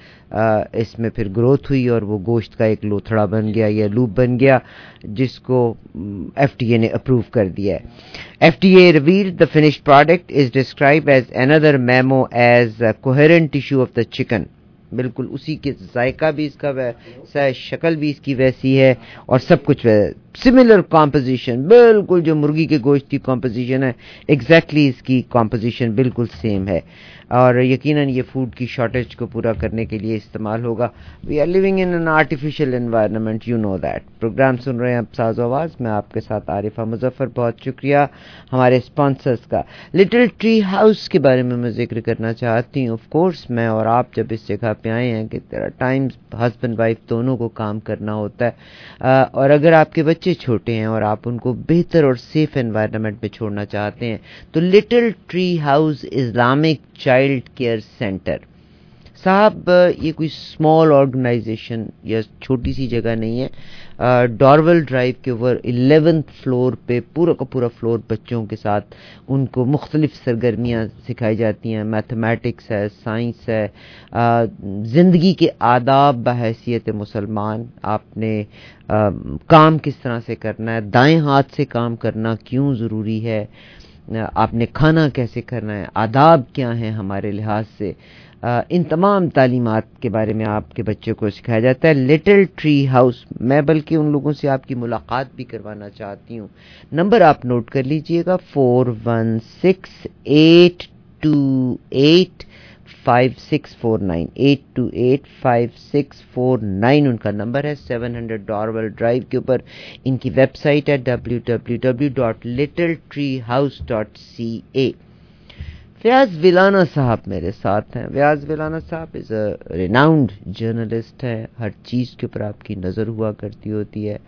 اس میں پھر گروتھ ہوئی اور وہ گوشت کا ایک لوتھڑا بن گیا یا لوپ بن گیا جس کو ایف ڈی اے نے اپروو کر دیا ہے. F D A revealed the finished product is described as another memo as a coherent tissue of the chicken. بالکل اسی کے ذائقہ بھی اس کا ویسا ہے, شکل بھی اس کی ویسی ہے اور سب کچھ سملر کمپوزیشن, بالکل جو مرغی کے گوشت کی کمپوزیشن ہے ایگزیکٹلی اس کی کمپوزیشن بالکل سیم ہے, اور یقیناً یہ فوڈ کی شارٹیج کو پورا کرنے کے لیے استعمال ہوگا. We are living in an artificial environment, you know that. Program سن رہے ہیں اب ساز و آواز, میں آپ کے ساتھ عارفہ مظفر. بہت شکریہ ہمارے اسپانسرز کا. لٹل ٹری ہاؤس کے بارے میں میں ذکر کرنا چاہتی ہوں. آف کورس میں اور آپ جب اس جگہ پہ آئے ہیں کہ there are times husband wife دونوں کو کام کرنا ہوتا ہے, اور اگر آپ کے بچے چھوٹے ہیں اور آپ ان کو بہتر اور سیف انوائرمنٹ میں چھوڑنا چاہتے ہیں تو Little Tree House Islamic child care center. صاحب یہ کوئی اسمال آرگنائزیشن یا چھوٹی سی جگہ نہیں ہے. ڈارول ڈرائیو کے اوپر الیونتھ فلور پہ پورا کا پورا فلور بچوں کے ساتھ ان کو مختلف سرگرمیاں سکھائی جاتی ہیں. میتھمیٹکس ہے, سائنس ہے, زندگی کے آداب بحیثیت مسلمان, آپ نے کام کس طرح سے کرنا ہے, دائیں ہاتھ سے کام کرنا کیوں ضروری ہے, آپ نے کھانا کیسے کرنا ہے, آداب کیا ہیں ہمارے لحاظ سے, ان تمام تعلیمات کے بارے میں آپ کے بچوں کو سکھایا جاتا ہے. لٹل ٹری ہاؤس, میں بلکہ ان لوگوں سے آپ کی ملاقات بھی کروانا چاہتی ہوں. نمبر آپ نوٹ کر لیجئے گا four one six eight two eight five six four nine, eight two eight five six four nine ان کا نمبر ہے. سیون ہنڈریڈ ڈارول ڈرائیو کے اوپر ان کی ویب سائٹ ہے W W W dot Little Tree House dot C A. Fayaz Vilana صاحب میرے ساتھ ہیں. فیاض ویلانہ صاحب از اے ریناؤنڈ جرنلسٹ ہے, ہر چیز کے اوپر آپ کی نظر ہوا کرتی ہوتی ہے.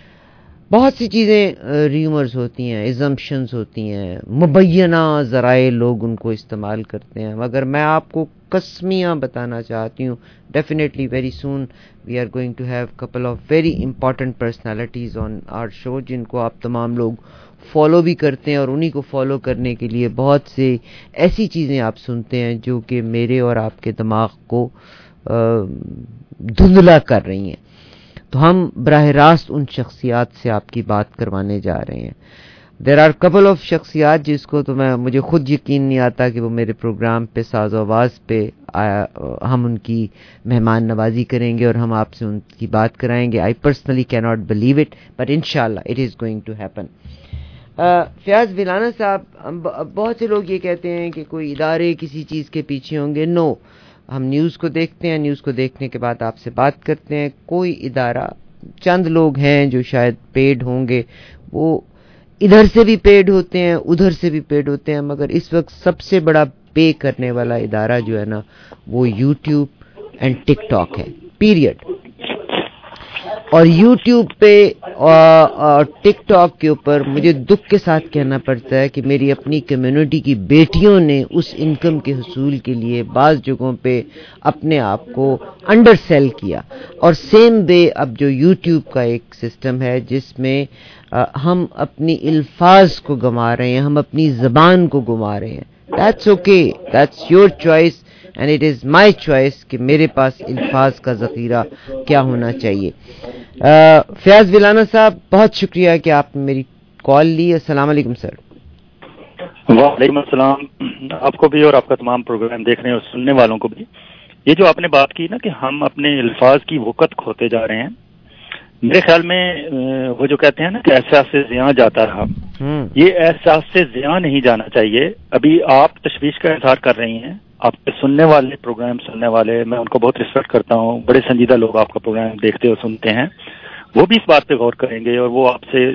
بہت سی چیزیں ریومرز ہوتی ہیں, ایزمپشنز ہوتی ہیں, مبینہ ذرائع لوگ ان کو استعمال کرتے ہیں, مگر میں آپ کو कस्मियाँ बताना चाहती हूँ. Definitely very soon we are going to have couple of very important personalities on our show, जिनको आप तमाम लोग फॉलो भी करते हैं, और उन्हीं को फॉलो करने के लिए बहुत से ऐसी चीज़ें आप सुनते हैं जो कि मेरे और आपके दिमाग को धुंधला कर रही हैं. तो हम बराह रास्त उन शख्सियात से आपकी बात करवाने जा रहे हैं. देर आर कपल ऑफ शख्सियात जिसको तो मैं मुझे खुद यकीन नहीं आता कि वो मेरे प्रोग्राम पे साज़ो आवाज़ पे आया, हम उनकी मेहमान नवाजी करेंगे और हम आपसे उनकी बात कराएंगे. I personally can not believe it, but इंशाल्लाह it is going to happen. Fayaz Vilana साहब, बहुत से लोग ये कहते हैं कि कोई इदारे किसी चीज़ के पीछे होंगे. नो, हम न्यूज़ को देखते हैं, न्यूज़ को देखने के बाद आपसे बात करते हैं. कोई इदारा, चंद लोग हैं जो शायद पेड होंगे, वो इधर से भी पेड होते हैं, उधर से भी पेड होते हैं, मगर इस वक्त सबसे बड़ा पे करने वाला इदारा जो है ना, वो यूट्यूब एंड टिकटॉक है, पीरियड. और यूट्यूब पे और टिकटॉक के ऊपर मुझे दुख के साथ कहना पड़ता है कि मेरी अपनी कम्युनिटी की बेटियों ने उस इनकम के हुसूल के लिए बाज़ जगहों पे अपने आप को अंडर सेल किया. और सेम वे अब जो यूट्यूब का एक सिस्टम है जिसमें आ, हम अपनी अल्फाज को गंवा रहे हैं, हम अपनी ज़बान को गंवा रहे हैं. That's okay, that's your choice and it is my choice कि मेरे पास अल्फाज का ज़ख़ीरा क्या होना चाहिए. फयाज विलाना साहब, बहुत शुक्रिया कि आपने मेरी कॉल ली. अस्सलाम वालेकुम सर. वालेकुम अस्सलाम, आपको भी और आपका तमाम प्रोग्राम देखने और सुनने वालों को भी. ये जो आपने बात की ना कि हम अपने अल्फाज की वक़्त खोते जा रहे हैं, मेरे ख्याल में वो जो कहते हैं ना कि एहसास से ज़ियां जाता रहा, ये एहसास से ज़ियां नहीं जाना चाहिए. अभी आप तशवीश का इजहार कर रही हैं, आपके सुनने वाले, प्रोग्राम सुनने वाले, मैं उनको बहुत रिस्पेक्ट करता हूँ, बड़े संजीदा लोग आपका प्रोग्राम देखते और सुनते हैं, वो भी इस बात पे गौर करेंगे और वो आपसे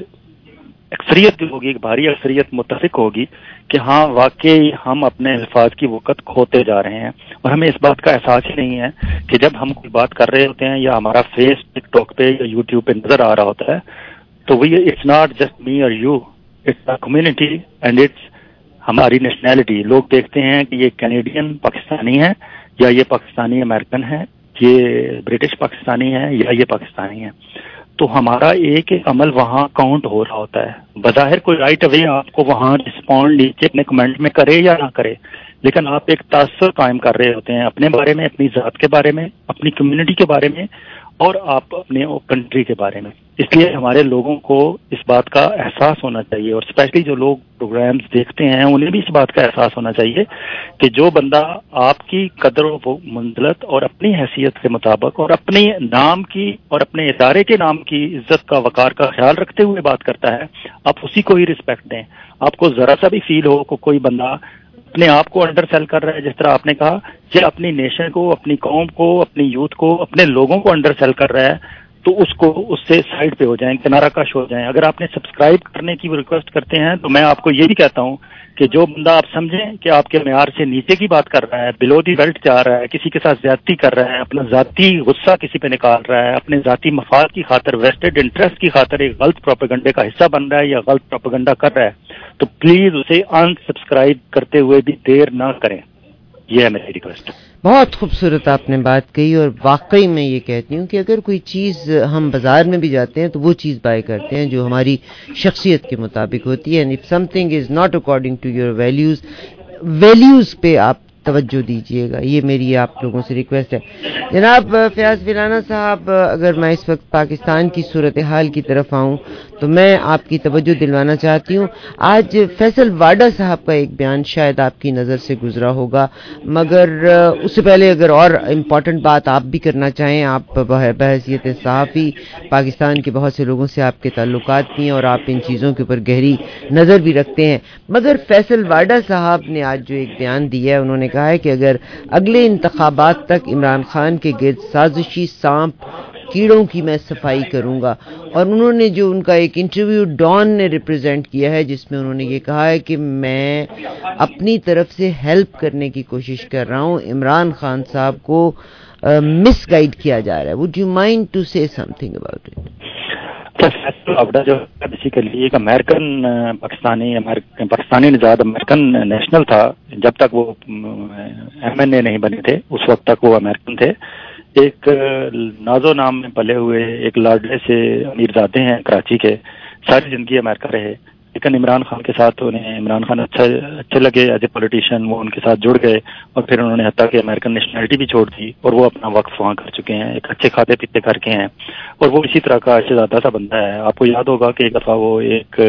अक्सरियत होगी, एक भारी अक्सरियत मुत्तफिक होगी कि हाँ वाकई हम अपने अल्फाज की वक़्त खोते जा रहे हैं. और हमें इस बात का एहसास ही नहीं है कि जब हम कोई बात कर रहे होते हैं या हमारा फेस टिकटॉक पे या यूट्यूब पे नजर आ रहा होता है, तो वो इट्स नॉट जस्ट मी और you, it's a community and it's हमारी नेशनैलिटी. लोग देखते हैं कि ये कैनेडियन पाकिस्तानी है या ये पाकिस्तानी अमेरिकन है, ये ब्रिटिश पाकिस्तानी है या ये पाकिस्तानी है. तो हमारा एक एक अमल वहाँ काउंट हो रहा होता है. बज़ाहिर कोई राइट अवे आपको वहाँ रिस्पॉन्ड नीचे अपने कमेंट में करे या ना करे, लेकिन आप एक तासुर कायम कर रहे होते हैं अपने बारे में, अपनी ज़ात के बारे में, अपनी कम्युनिटी के बारे में और आप अपने कंट्री के बारे में. इसलिए हमारे लोगों को इस बात का एहसास होना चाहिए और स्पेशली जो लोग प्रोग्राम्स देखते हैं उन्हें भी इस बात का एहसास होना चाहिए कि जो बंदा आपकी कदर व मंजिलत और अपनी हैसियत के मुताबिक और अपने नाम की और अपने इदारे के नाम की इज्जत का, वकार का ख्याल रखते हुए बात करता है, आप उसी को ही रिस्पेक्ट दें. आपको जरा सा भी फील हो को कोई बंदा अपने आप को अंडर सेल कर रहा है, जिस तरह आपने कहा, या अपनी नेशन को, अपनी कौम को, अपनी यूथ को, अपने लोगों को अंडर सेल कर रहा है, तो उसको उससे साइड पे हो जाएं, किनारा कश हो जाएं. अगर आपने सब्सक्राइब करने की रिक्वेस्ट करते हैं तो मैं आपको ये भी कहता हूं कि जो बंदा आप समझें कि आपके मेयार से नीचे की बात कर रहा है, बिलो दी बेल्ट जा रहा है, किसी के साथ ज्यादती कर रहा है, अपना जाती गुस्सा किसी पे निकाल रहा है, अपने जाती मफाद की खातर, वेस्टेड इंटरेस्ट की खातर एक गलत प्रोपेगेंडे का हिस्सा बन रहा है या गलत प्रोपेगेंडा कर रहा है, तो प्लीज उसे अनसब्सक्राइब करते हुए भी देर ना करें. ये है मेरी रिक्वेस्ट. बहुत खूबसूरत आपने बात कही और वाकई मैं ये कहती हूँ कि अगर कोई चीज़ हम बाजार में भी जाते हैं तो वो चीज़ बाय करते हैं जो हमारी शख्सियत के मुताबिक होती है. And if something is not according to your values, values पे आप तवज्जो दीजिएगा. ये मेरी आप लोगों से रिक्वेस्ट है. जनाब फयाज विलाना साहब, अगर मैं इस वक्त पाकिस्तान की सूरत हाल की तरफ आऊँ तो मैं आपकी तवज्जो दिलवाना चाहती हूँ. आज फैसल वाडा साहब का एक बयान शायद आपकी नज़र से गुजरा होगा, मगर उससे पहले अगर और इम्पॉर्टेंट बात आप भी करना चाहें, आप बहैसियत सहाफ़ी पाकिस्तान के बहुत से लोगों से आपके ताल्लुकात भी हैं और आप इन चीज़ों के ऊपर गहरी नज़र भी रखते हैं, मगर फैसल वाडा साहब ने आज जो एक बयान दिया है, उन्होंने कहा है कि अगर अगले इंतखाबात तक इमरान खान के गिर्द साजिशी सांप कीड़ों की मैं सफाई करूंगा. और उन्होंने जो उनका एक इंटरव्यू डॉन ने रिप्रेजेंट किया है जिसमें उन्होंने ये कहा है कि मैं अपनी तरफ से हेल्प करने की कोशिश कर रहा हूं, इमरान खान साहब को मिसगाइड uh, किया जा रहा है. Would you mind to say something about it? आपदा जो बेसिकली एक अमेरिकन पाकिस्तानी अमेरिकन पाकिस्तानी निजाद अमेरिकन नेशनल था। जब तक वो एम एन ए नहीं बने थे उस वक्त तक वो अमेरिकन थे। एक नाजो नाम में पले हुए एक लाडले से अमीरजादे हैं कराची के, सारी जिंदगी अमेरिका रहे, लेकिन इमरान खान के साथ उन्हें इमरान खान अच्छा अच्छे लगे एज ए पॉलिटिशियन, वो उनके साथ जुड़ गए और फिर उन्होंने हत्ता कि अमेरिकन नेशनलिटी भी छोड़ दी और वो अपना वक्फ वहाँ कर चुके हैं, एक अच्छे खाते पीते करके हैं और वो इसी तरह का शहजादा सा बंदा है। आपको याद होगा कि एक दफा वो एक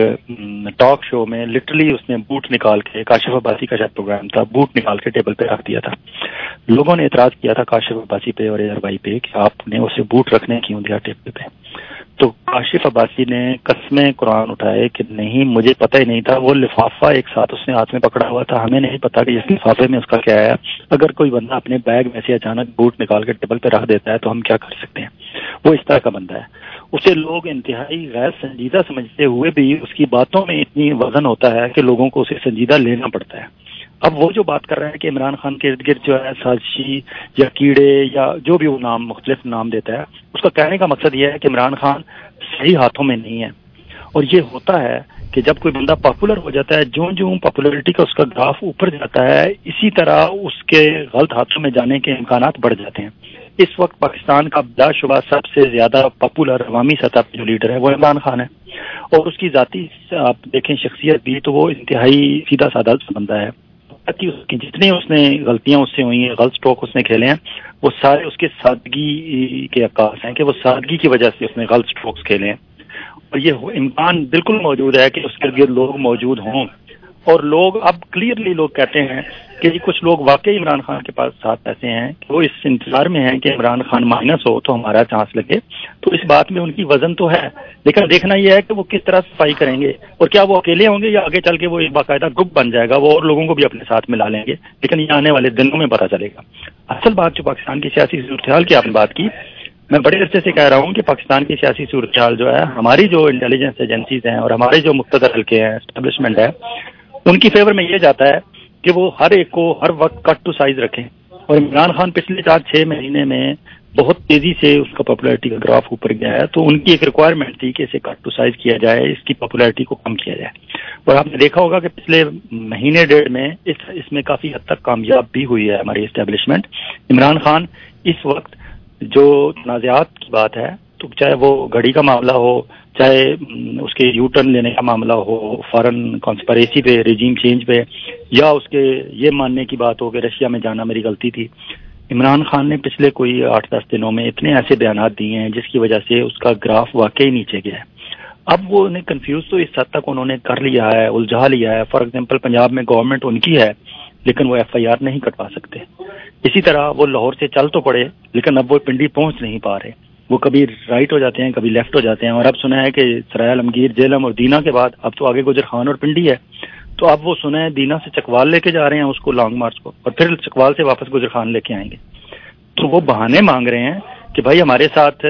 टॉक शो में लिटरली उसने बूट निकाल के, काशिफ अब्बासी का शायद प्रोग्राम था, बूट निकाल के टेबल पे रख दिया था। लोगों ने एतराज किया था काशिफ अब्बासी पे और एयर भाई पे कि आपने उसे बूट रखने क्यों दिया टेबल पे। तो काशिफ अब्बासी ने कसमें कुरान उठाए कि नहीं, मुझे पता ही नहीं था, वो लिफाफा एक साथ उसने हाथ में पकड़ा हुआ था, हमें नहीं पता कि इस लिफाफे में उसका क्या है। अगर कोई बंदा अपने बैग में से अचानक बूट निकाल के टेबल पे रख देता है तो हम क्या कर सकते हैं। वो इस तरह का बंदा है। उसे लोग इंतहाई गैर संजीदा समझते हुए भी उसकी बातों में इतनी वजन होता है कि लोगों को उसे संजीदा लेना पड़ता है। अब वो जो बात कर रहा है कि इमरान खान के इर्द गिर्द जो है साजिशी या कीड़े या जो भी वो नाम मुख्तलिफ नाम देता है, उसका कहने का मकसद ये है कि इमरान खान सही हाथों में नहीं है। और ये होता है कि जब कोई बंदा पॉपुलर हो जाता है, जो जो पॉपुलरिटी का उसका ग्राफ ऊपर जाता है, इसी तरह उसके गलत हाथों में जाने के इम्कानात बढ़ जाते हैं। इस वक्त पाकिस्तान का बिलाशुबा सबसे ज्यादा पॉपुलर अवामी सतह पर जो लीडर है वो इमरान खान है और उसकी जाती आप देखें शख्सियत भी तो वो इंतहाई सीधा साधा बंदा है कि उसकी जितनी उसने गलतियां उससे हुई हैं, गलत स्ट्रोक उसने खेले हैं, वो सारे उसके सादगी के अक्कास हैं कि वो सादगी की वजह से उसने गलत स्ट्रोक्स खेले हैं। और ये इम्कान बिल्कुल मौजूद है कि उसके गिर्द लोग मौजूद हों और लोग अब क्लियरली लोग कहते हैं कि जी कुछ लोग वाकई इमरान खान के पास साथ ऐसे हैं कि वो इस इंतजार में हैं कि इमरान खान माइनस हो तो हमारा चांस लगे। तो इस बात में उनकी वजन तो है, लेकिन देखना यह है कि वो किस तरह सफाई करेंगे और क्या वो अकेले होंगे या आगे चल के वो एक बाकायदा ग्रुप बन जाएगा, वो और लोगों को भी अपने साथ मिला लेंगे। लेकिन ये आने वाले दिनों में पता चलेगा। असल बात जो पाकिस्तान की सियासी सूरत की आपने बात की, मैं बड़े अरसे से कह रहा हूँ कि पाकिस्तान की सियासी सूरत जो है, हमारी जो इंटेलिजेंस एजेंसीज हैं और हमारे जो मुख्तदर हल्के हैं, एस्टेब्लिशमेंट है, उनकी फेवर में ये जाता है कि वो हर एक को हर वक्त कट टू साइज रखें। और इमरान खान पिछले चार छह महीने में बहुत तेजी से उसका पॉपुलैरिटी का ग्राफ ऊपर गया है, तो उनकी एक रिक्वायरमेंट थी कि इसे कट टू साइज किया जाए, इसकी पॉपुलैरिटी को कम किया जाए। और आपने देखा होगा कि पिछले महीने डेढ़ में इस इसमें काफी हद तक कामयाब भी हुई है हमारी एस्टेब्लिशमेंट। इमरान खान इस वक्त जो तनाज़ात की बात है, तो चाहे वो घड़ी का मामला हो, चाहे उसके यू टर्न लेने का मामला हो, फॉरेन कॉन्स्पिरेसी पे, रिजीम चेंज पे, या उसके ये मानने की बात हो कि रशिया में जाना मेरी गलती थी, इमरान खान ने पिछले कोई आठ दस दिनों में इतने ऐसे बयानात दिए हैं जिसकी वजह से उसका ग्राफ वाकई नीचे गया है। अब वो उन्हें कंफ्यूज तो इस हद तक उन्होंने कर लिया है, उलझा लिया है। फॉर एग्जाम्पल पंजाब में गवर्नमेंट उनकी है लेकिन वो एफ आई आर नहीं कटवा सकते। इसी तरह वो लाहौर से चल तो पड़े लेकिन अब वो पिंडी पहुंच नहीं पा रहे, वो कभी राइट हो जाते हैं, कभी लेफ्ट हो जाते हैं। और अब सुना है कि सराय आलमगीर, जेलम और दीना के बाद अब तो आगे गुजर खान और पिंडी है, तो अब वो सुना है दीना से चकवाल लेके जा रहे हैं उसको लॉन्ग मार्च को, और फिर चकवाल से वापस गुजर खान लेके आएंगे। तो वो बहाने मांग रहे हैं कि भाई हमारे साथ,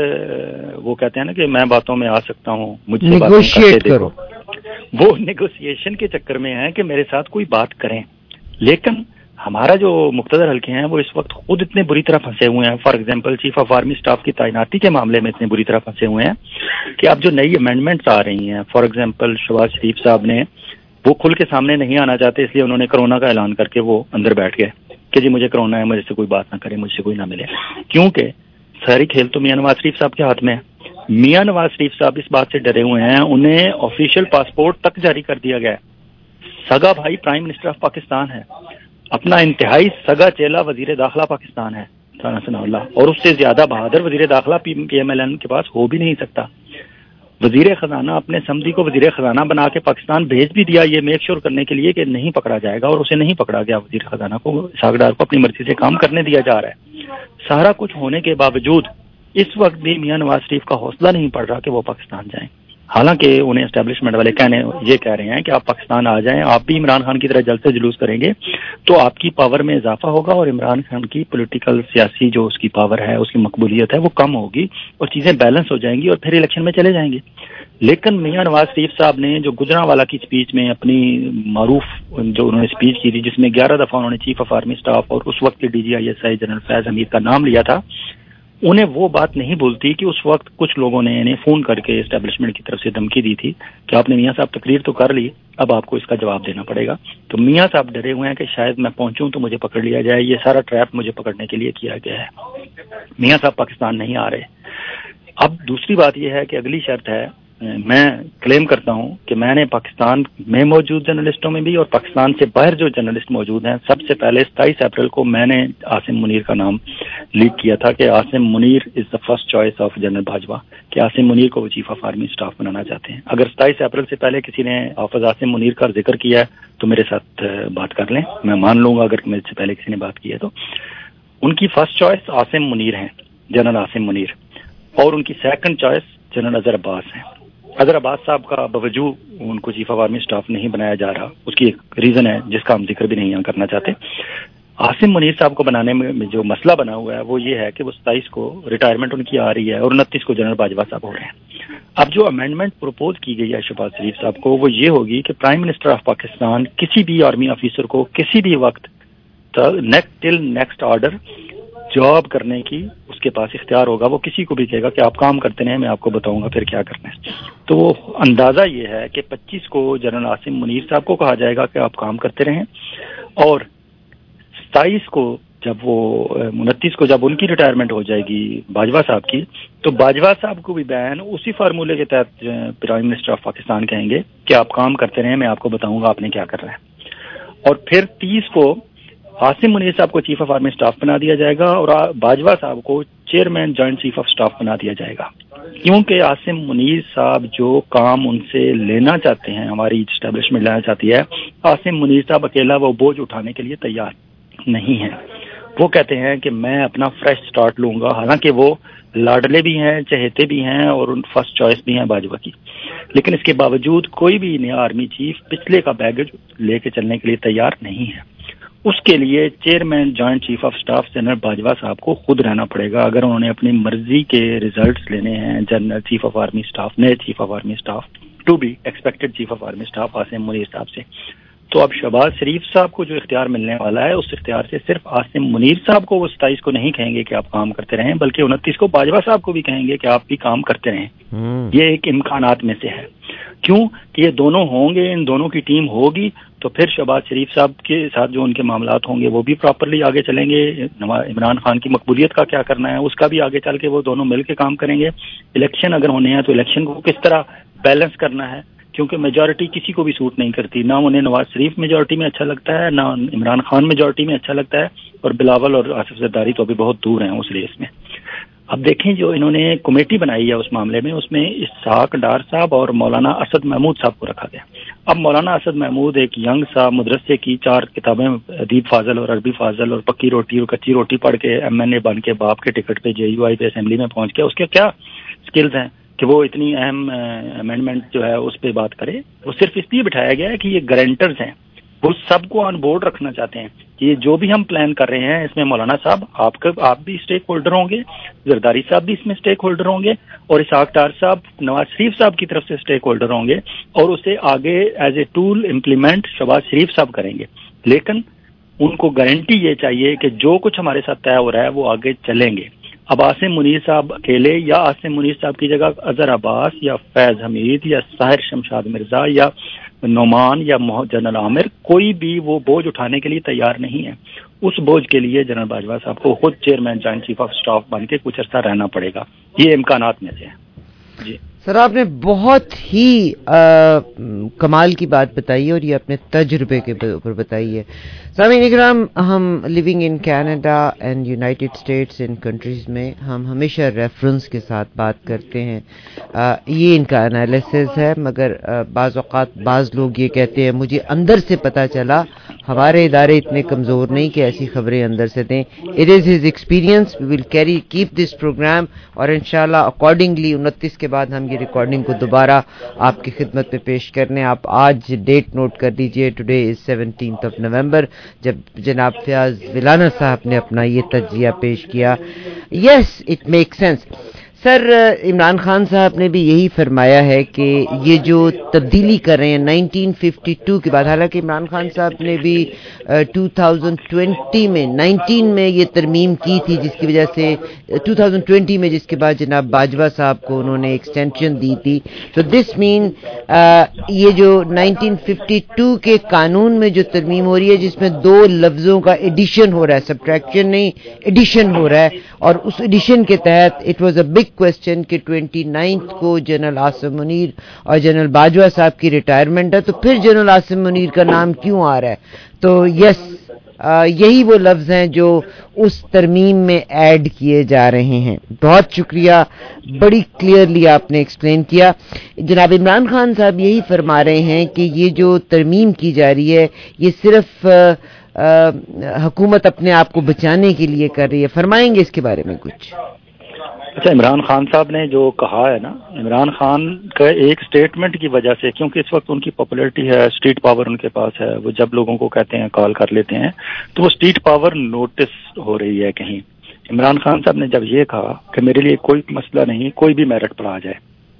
वो कहते हैं ना कि मैं बातों में आ सकता हूँ, मुझसे नेगोशिएट करो। वो नेगोशिएशन के चक्कर में है कि मेरे साथ कोई बात करें, लेकिन हमारा जो मुख्तदर हल्के हैं वो इस वक्त खुद इतने बुरी तरह फंसे हुए हैं। For example chief of army staff की तैनाती के मामले में इतने बुरी तरह फंसे हुए हैं कि अब जो नई अमेंडमेंट्स आ रही हैं, फॉर एग्जांपल शहबाज शरीफ साहब ने वो खुल के सामने नहीं आना चाहते, इसलिए उन्होंने कोरोना का ऐलान करके वो अंदर बैठ गए कि जी मुझे कोरोना है, मुझे से कोई बात ना करे, मुझसे कोई ना मिले, क्योंकि सारी खेल तो मियां नवाज शरीफ साहब के हाथ में है। मियां नवाज शरीफ साहब इस बात से डरे हुए हैं, उन्हें ऑफिशियल पासपोर्ट तक जारी कर दिया गया है। सगा भाई प्राइम मिनिस्टर ऑफ पाकिस्तान है, अपना इंतहाई सगा चेला वजीर दाखिला पाकिस्तान है राना सनाउल्लाह, और उससे ज्यादा बहादुर वजीर दाखिला पी एम एल एन के पास हो भी नहीं सकता। वजीर खजाना अपने समधी को वजीर खजाना बना के पाकिस्तान भेज भी दिया, ये मेक श्योर करने के लिए कि नहीं पकड़ा जाएगा, और उसे नहीं पकड़ा गया। वजीर खजाना को, सागडार को अपनी मर्जी से काम करने दिया जा रहा है। सारा कुछ होने के बावजूद इस वक्त भी मियां नवाज शरीफ का हौसला नहीं पड़ रहा कि वो पाकिस्तान जाएं। हालांकि उन्हें एस्टेब्लिशमेंट वाले कहने ये कह रहे हैं कि आप पाकिस्तान आ जाएं, आप भी इमरान खान की तरह जल्द से जुलूस करेंगे तो आपकी पावर में इजाफा होगा और इमरान खान की पॉलिटिकल सियासी जो उसकी पावर है, उसकी मकबूलियत है, वो कम होगी और चीजें बैलेंस हो जाएंगी और फिर इलेक्शन में चले जाएंगे। लेकिन मियां नवाज शरीफ साहब ने जो गुजरांवाला की स्पीच में अपनी मारूफ जो उन्होंने स्पीच की थी, जिसमें ग्यारह दफा उन्होंने चीफ ऑफ आर्मी स्टाफ और उस वक्त के D G I S I general Faiz Hameed का नाम लिया था, उन्हें वो बात नहीं भूलती कि उस वक्त कुछ लोगों ने इन्हें फोन करके एस्टेब्लिशमेंट की तरफ से धमकी दी थी कि आपने मियां साहब तकरीर तो कर ली, अब आपको इसका जवाब देना पड़ेगा। तो मियां साहब डरे हुए हैं कि शायद मैं पहुंचूं तो मुझे पकड़ लिया जाए, ये सारा ट्रैप मुझे पकड़ने के लिए किया गया है। मियां साहब पाकिस्तान नहीं आ रहे। अब दूसरी बात यह है कि अगली शर्त है, मैं क्लेम करता हूं कि मैंने पाकिस्तान में मौजूद जर्नलिस्टों में भी और पाकिस्तान से बाहर जो जर्नलिस्ट मौजूद हैं, सबसे पहले सताईस अप्रैल को मैंने आसिम मुनीर का नाम लीक किया था कि Asim Munir is the first choice of general Bajwa, कि आसिम मुनीर को वो चीफ ऑफ आर्मी स्टाफ बनाना चाहते हैं। अगर सताईस अप्रैल से पहले किसी ने हाफिज आसिम मुनीर का जिक्र किया है तो मेरे साथ बात कर लें, मैं मान लूंगा अगर मेरे से पहले किसी ने बात की है तो। उनकी फर्स्ट चॉइस आसिम मुनीर हैं, जनरल आसिम मुनीर, और उनकी second choice general Azhar Abbas हैं। अजहर अब्बास साहब का बावजूद उनको चीफ ऑफ आर्मी स्टाफ नहीं बनाया जा रहा, उसकी एक रीजन है जिसका हम जिक्र भी नहीं यहाँ करना चाहते। आसिम मुनीर साहब को बनाने में जो मसला बना हुआ है वो ये है कि वो सताईस को रिटायरमेंट उनकी आ रही है और उनतीस को जनरल बाजवा साहब हो रहे हैं। अब जो अमेंडमेंट प्रपोज की गई है शहबाज शरीफ साहब को, वो ये होगी कि प्राइम मिनिस्टर ऑफ पाकिस्तान किसी भी आर्मी ऑफिसर को किसी भी वक्त next till next order job करने की उसके पास इख्तियार होगा। वो किसी को भी कहेगा कि आप काम करते रहे, मैं आपको बताऊंगा फिर क्या करना है। तो वो अंदाजा ये है कि पच्चीस को जनरल आसिम मुनीर साहब को कहा जाएगा कि आप काम करते रहें, और सताईस को जब वो उनतीस को जब उनकी रिटायरमेंट हो जाएगी बाजवा साहब की, तो बाजवा साहब को भी बैन उसी फार्मूले के तहत प्राइम मिनिस्टर ऑफ पाकिस्तान कहेंगे कि आप काम करते रहें, मैं आपको बताऊंगा आपने क्या करना है। और फिर तीस को आसिम मुनीर साहब को चीफ ऑफ आर्मी स्टाफ बना दिया जाएगा और बाजवा साहब को chairman joint chief of staff बना दिया जाएगा, क्योंकि आसिम मुनीर साहब जो काम उनसे लेना चाहते हैं, हमारी एस्टेब्लिशमेंट लेना चाहती है, आसिम मुनीर साहब अकेला वो बोझ उठाने के लिए तैयार नहीं है। वो कहते हैं कि मैं अपना फ्रेश स्टार्ट लूंगा, हालांकि वो लाडले भी हैं, चहेते भी हैं और उन फर्स्ट चॉइस भी हैं बाजवा की, लेकिन इसके बावजूद कोई भी नया आर्मी चीफ पिछले का बैगेज लेके चलने के लिए तैयार नहीं है। उसके लिए chairman joint chief of staff general Bajwa साहब को खुद रहना पड़ेगा अगर उन्होंने अपनी मर्जी के रिजल्ट्स लेने हैं general chief of army staff, नए chief of army staff to be expected chief of army staff Asim Munir साहब से। तो अब शहबाज शरीफ साहब को जो इख्तियार मिलने वाला है, उस इख्तियार से सिर्फ आसिम मुनीर साहब को वो सताईस को नहीं कहेंगे कि आप काम करते रहें, बल्कि उनतीस को बाजवा साहब को भी कहेंगे कि आप भी काम करते रहें। ये एक इम्कानात में से है, क्यों कि ये दोनों होंगे, इन दोनों की टीम होगी, तो फिर शहबाज शरीफ साहब के साथ जो उनके मामलात होंगे वो भी प्रॉपरली आगे चलेंगे। इमरान खान की मकबूलियत का क्या करना है उसका भी आगे चल के वो दोनों मिल के काम करेंगे। इलेक्शन अगर होने हैं तो इलेक्शन को किस तरह बैलेंस करना है, क्योंकि मेजॉरिटी किसी को भी सूट नहीं करती, ना उन्हें नवाज शरीफ मेजॉरिटी में अच्छा लगता है, ना इमरान खान मेजॉरिटी में अच्छा लगता है, और बिलावल और आसिफ जरदारी तो अभी बहुत दूर हैं उस रेस में। अब देखें जो इन्होंने कमेटी बनाई है उस मामले में, उसमें इसहाक डार साहब और मौलाना असद महमूद साहब को रखा गया। अब मौलाना असद महमूद एक यंग सा मदरसे की चार किताबें अदीब फाजल और अरबी फाजल और पक्की रोटी और कच्ची रोटी पढ़ के एम एन ए बन के बाप के टिकट पे जे यू आई पे असेंबली में पहुंच के उसके क्या स्किल्स हैं कि वो इतनी अहम अमेंडमेंट जो है उस पर बात करे। वो सिर्फ इसलिए बिठाया गया है कि ये गारंटर्स हैं, वो सबको ऑन बोर्ड रखना चाहते हैं कि ये जो भी हम प्लान कर रहे हैं इसमें मौलाना साहब आपका आप भी स्टेक होल्डर होंगे, जरदारी साहब भी इसमें स्टेक होल्डर होंगे, और इसहाक डार साहब नवाज शरीफ साहब की तरफ से स्टेक होल्डर होंगे, और उसे आगे as a tool implement Shehbaz Sharif साहब करेंगे। लेकिन उनको गारंटी ये चाहिए कि जो कुछ हमारे साथ तय हो रहा है वो आगे चलेंगे। अब आसिम मुनीर साहब अकेले या आसिम मुनीर साहब की जगह अजहर अब्बास या फैज हमीद या साहिर शमशाद मिर्जा या नोमान या जनरल आमिर, कोई भी वो बोझ उठाने के लिए तैयार नहीं है। उस बोझ के लिए जनरल बाजवा साहब को खुद chairman joint chief of staff बन के कुछ अर्सा रहना पड़ेगा। ये इम्कानात में से है। जी सर, आपने बहुत ही आ, कमाल की बात बताई है और ये अपने तजुर्बे के ऊपर बताई है। सामीन इकराम, हम living in Canada and United States in countries में हम हमेशा रेफरेंस के साथ बात करते हैं। आ, ये इनका एनालिसिस है, मगर बाज़ औक़ात बाज़ लोग ये कहते हैं मुझे अंदर से पता चला, हमारे इदारे इतने कमज़ोर नहीं कि ऐसी खबरें अंदर से दें। It is his experience, we will carry keep this program, और इंशाल्लाह अकॉर्डिंगली उनतीस के बाद हम ये रिकॉर्डिंग को दोबारा आपकी खिदमत में पेश करने। आप आज डेट नोट कर दीजिए, today is seventeenth of November, जब जनाब फयाज विलाना साहब ने अपना ये तज्जिया पेश किया। Yes, it make sense. Sir Imran Khan صاحب نے بھی یہی فرمایا ہے کہ یہ جو تبدیلی کر رہے ہیں نائنٹین ففٹی ٹو کے بعد، حالانکہ عمران خان صاحب نے بھی ٹو تھاؤزینڈ ٹوینٹی میں نائنٹین میں یہ ترمیم کی تھی، جس کی وجہ سے ٹو تھاؤزینڈ ٹوینٹی میں جس کے بعد جناب باجوہ صاحب کو انہوں نے ایکسٹینشن دی تھی. تو دس مین یہ جو نائنٹین ففٹی ٹو کے قانون میں جو ترمیم ہو رہی ہے، جس میں دو لفظوں کا ایڈیشن ہو رہا ہے، سبٹریکشن نہیں ایڈیشن ہو رہا ہے، اور اس ایڈیشن کے تحت it was a big question کہ ٹوینٹی نائنتھ کو جنرل عاصم منیر اور جنرل باجوہ صاحب کی ریٹائرمنٹ ہے، تو پھر جنرل عاصم منیر کا نام کیوں آ رہا ہے؟ تو یس یہی وہ لفظ ہیں جو اس ترمیم میں ایڈ کیے جا رہے ہیں. بہت شکریہ، بڑی کلیئرلی آپ نے ایکسپلین کیا. جناب عمران خان صاحب یہی فرما رہے ہیں کہ یہ جو ترمیم کی جا رہی ہے یہ صرف حکومت اپنے آپ کو بچانے کے لیے کر رہی ہے. فرمائیں گے اس کے بارے میں کچھ؟ اچھا، عمران خان صاحب نے جو کہا ہے نا، عمران خان کا ایک سٹیٹمنٹ کی وجہ سے، کیونکہ اس وقت ان کی پاپولیرٹی ہے، اسٹریٹ پاور ان کے پاس ہے، وہ جب لوگوں کو کہتے ہیں کال کر لیتے ہیں، تو وہ اسٹریٹ پاور نوٹس ہو رہی ہے کہیں. عمران خان صاحب نے جب یہ کہا کہ میرے لیے کوئی مسئلہ نہیں، کوئی بھی میرٹ پر آ جائے،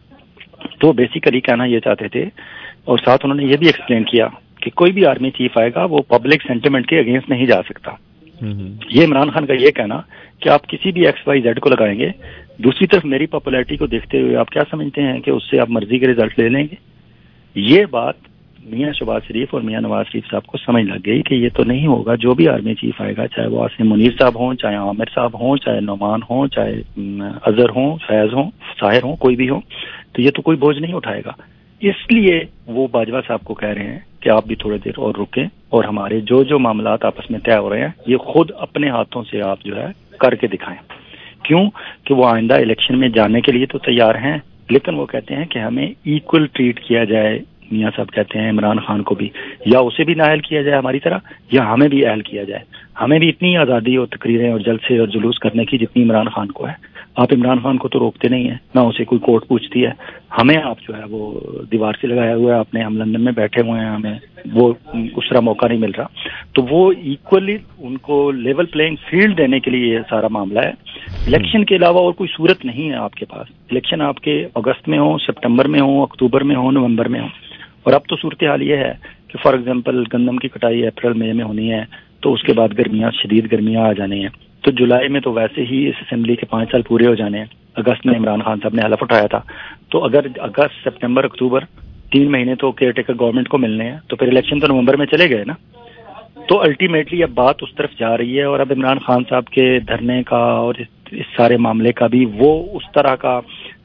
تو بیسیکلی کہنا یہ چاہتے تھے، اور ساتھ انہوں نے یہ بھی ایکسپلین کیا کہ کوئی بھی آرمی چیف آئے گا وہ پبلک سینٹیمنٹ کے اگینسٹ نہیں جا سکتا. یہ عمران خان کا یہ کہنا کہ آپ کسی بھی ایکس وائی زیڈ کو لگائیں گے، دوسری طرف میری پاپولیرٹی کو دیکھتے ہوئے آپ کیا سمجھتے ہیں کہ اس سے آپ مرضی کے ریزلٹ لے لیں گے؟ یہ بات میاں شہباز شریف اور میاں نواز شریف صاحب کو سمجھ لگ گئی کہ یہ تو نہیں ہوگا. جو بھی آرمی چیف آئے گا، چاہے وہ عاصم منیر صاحب ہوں، چاہے عامر صاحب ہوں، چاہے نعمان ہوں، چاہے اظہر ہوں، فیض ہوں، طاہر ہوں، کوئی بھی ہوں، تو یہ تو کوئی بوجھ نہیں اٹھائے گا. اس لیے وہ باجوہ صاحب کو کہہ رہے ہیں کہ آپ بھی تھوڑی دیر اور رکیں، اور ہمارے جو جو معاملات آپس میں طے ہو رہے ہیں یہ خود اپنے ہاتھوں سے آپ جو ہے کر کے دکھائیں. کیوں کہ وہ آئندہ الیکشن میں جانے کے لیے تو تیار ہیں، لیکن وہ کہتے ہیں کہ ہمیں ایکول ٹریٹ کیا جائے. میاں صاحب کہتے ہیں عمران خان کو بھی، یا اسے بھی نااہل کیا جائے ہماری طرح، یا ہمیں بھی اہل کیا جائے. ہمیں بھی اتنی آزادی اور تقریریں اور جلسے اور جلوس کرنے کی جتنی عمران خان کو ہے. آپ عمران خان کو تو روکتے نہیں ہیں، نہ اسے کوئی کورٹ پوچھتی ہے. ہمیں آپ جو ہے وہ دیوار سے لگایا ہوا ہے، اپنے ہم لندن میں بیٹھے ہوئے ہیں، ہمیں وہ اس طرح موقع نہیں مل رہا. تو وہ ایکولی ان کو لیول پلینگ فیلڈ دینے کے لیے یہ سارا معاملہ ہے. الیکشن کے علاوہ اور کوئی صورت نہیں ہے آپ کے پاس. الیکشن آپ کے اگست میں ہوں، سپٹمبر میں ہوں، اکتوبر میں ہوں، نومبر میں ہوں. اور اب تو صورتحال یہ ہے کہ فار ایگزامپل گندم کی کٹائی اپریل مئی میں ہونی ہے، تو اس کے بعد گرمیاں، شدید گرمیاں آ جانے ہیں. تو جولائی میں تو ویسے ہی اس اسمبلی کے پانچ سال پورے ہو جانے ہیں. اگست میں عمران خان صاحب نے حلف اٹھایا تھا. تو اگر اگست، سپٹمبر، اکتوبر تین مہینے تو کیئر ٹیکر گورنمنٹ کو ملنے ہیں، تو پھر الیکشن تو نومبر میں چلے گئے نا. تو الٹیمیٹلی اب بات اس طرف جا رہی ہے، اور اب عمران خان صاحب کے دھرنے کا اور اس سارے معاملے کا بھی وہ اس طرح کا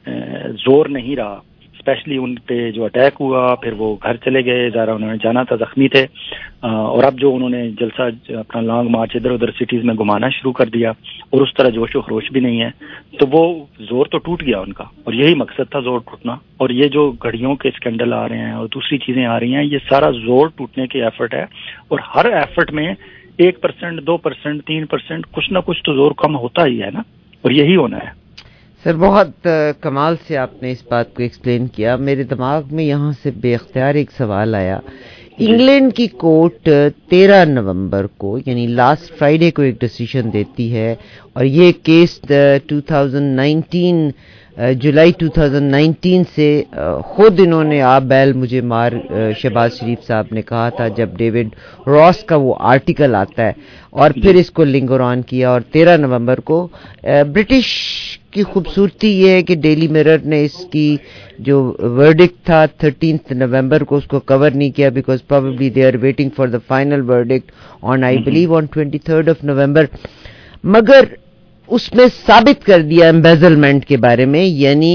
زور نہیں رہا. اسپیشلی ان پہ جو اٹیک ہوا، پھر وہ گھر چلے گئے، ذرا انہوں نے جانا تھا، زخمی تھے، اور اب جو انہوں نے جلسہ اپنا لانگ مارچ ادھر ادھر سٹیز میں گھمانا شروع کر دیا، اور اس طرح جوش و خروش بھی نہیں ہے، تو وہ زور تو ٹوٹ گیا ان کا. اور یہی مقصد تھا، زور ٹوٹنا. اور یہ جو گھڑیوں کے اسکینڈل آ رہے ہیں اور دوسری چیزیں آ رہی ہیں، یہ سارا زور ٹوٹنے کے ایفرٹ ہے. اور ہر ایفرٹ میں ایک پرسینٹ، دو پرسینٹ، تین پرسینٹ کچھ نہ کچھ تو زور کم ہوتا ہی ہے نا، اور یہی ہونا ہے. سر بہت کمال سے آپ نے اس بات کو ایکسپلین کیا. میرے دماغ میں یہاں سے بے اختیار ایک سوال آیا. انگلینڈ کی کورٹ تیرہ نومبر کو یعنی لاسٹ فرائیڈے کو ایک ڈیسیژن دیتی ہے، اور یہ case two thousand nineteen July two thousand nineteen سے خود انہوں نے آپ بیل مجھے مار شہباز شریف صاحب نے کہا تھا جب ڈیوڈ راس کا وہ آرٹیکل آتا ہے، اور پھر اس کو لنگر آن کیا. اور تیرہ نومبر کو برٹش کی خوبصورتی یہ ہے کہ ڈیلی مرر نے اس کی جو ورڈکٹ تھا تھرٹینتھ نومبر کو اس کو کور نہیں کیا، because probably they are waiting for the final verdict on I believe on twenty third of November. مگر اس میں ثابت کر دیا امبیزلمنٹ کے بارے میں، یعنی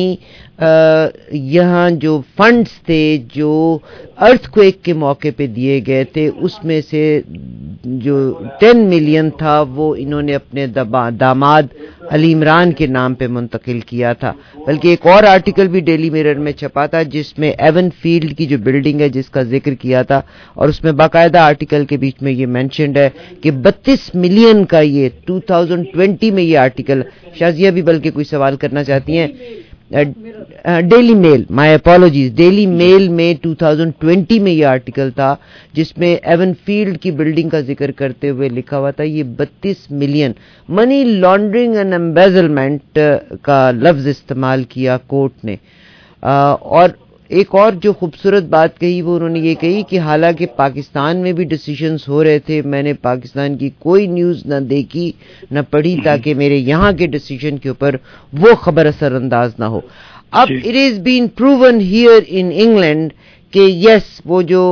یہاں جو فنڈز تھے جو ارتھ کویک کے موقع پہ دیے گئے تھے، اس میں سے جو ٹین ملین تھا وہ انہوں نے اپنے داماد علی عمران کے نام پہ منتقل کیا تھا. بلکہ ایک اور آرٹیکل بھی ڈیلی میرر میں چھپا تھا جس میں ایون فیلڈ کی جو بلڈنگ ہے جس کا ذکر کیا تھا، اور اس میں باقاعدہ آرٹیکل کے بیچ میں یہ مینشنڈ ہے کہ بتیس ملین کا یہ ٹو تھاؤزینڈ ٹوینٹی میں یہ آرٹیکل. شازیہ بھی بلکہ کوئی سوال کرنا چاہتی ہیں. Daily Mail, my apologies, Daily Mail میں دو ہزار بیس میں یہ آرٹیکل تھا جس میں ایون فیلڈ کی بلڈنگ کا ذکر کرتے ہوئے لکھا ہوا تھا یہ بتیس million money laundering and embezzlement کا لفظ استعمال کیا کورٹ نے. اور ایک اور جو خوبصورت بات کہی وہ انہوں نے یہ کہی کہ حالانکہ پاکستان میں بھی ڈیسیشنز ہو رہے تھے، میں نے پاکستان کی کوئی نیوز نہ دیکھی نہ پڑھی تاکہ میرے یہاں کے ڈیسیشن کے اوپر وہ خبر اثر انداز نہ ہو. اب it is been proven here in England کہ یس وہ جو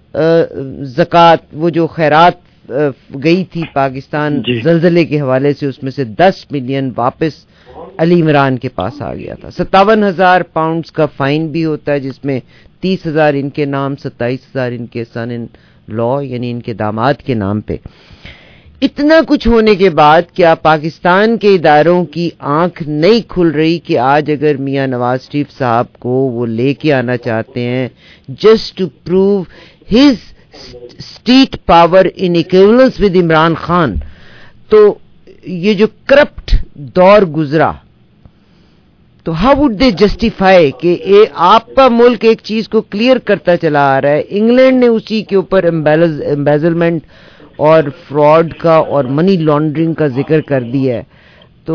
زکوٰۃ، وہ جو خیرات گئی تھی پاکستان زلزلے کے حوالے سے، اس میں سے دس ملین واپس علی عمران کے پاس آ گیا تھا. ستاون ہزار پاؤنڈز کا فائن بھی ہوتا ہے جس میں تیس ہزار ان کے نام، ستائیس ہزار ان کے سن ان لا یعنی ان کے داماد کے نام پہ. اتنا کچھ ہونے کے بعد کیا پاکستان کے اداروں کی آنکھ نہیں کھل رہی کہ آج اگر میاں نواز شریف صاحب کو وہ لے کے آنا چاہتے ہیں just to prove his state power in equivalence with Imran Khan, تو یہ جو کرپٹ دور گزرا تو ہاؤ وڈ دے جسٹیفائی کہ اے آپ کا ملک ایک چیز کو کلیئر کرتا چلا آ رہا ہے، انگلینڈ نے اسی کے اوپر امبیزلمنٹ اور فراڈ کا اور منی لانڈرنگ کا ذکر کر دیا ہے، تو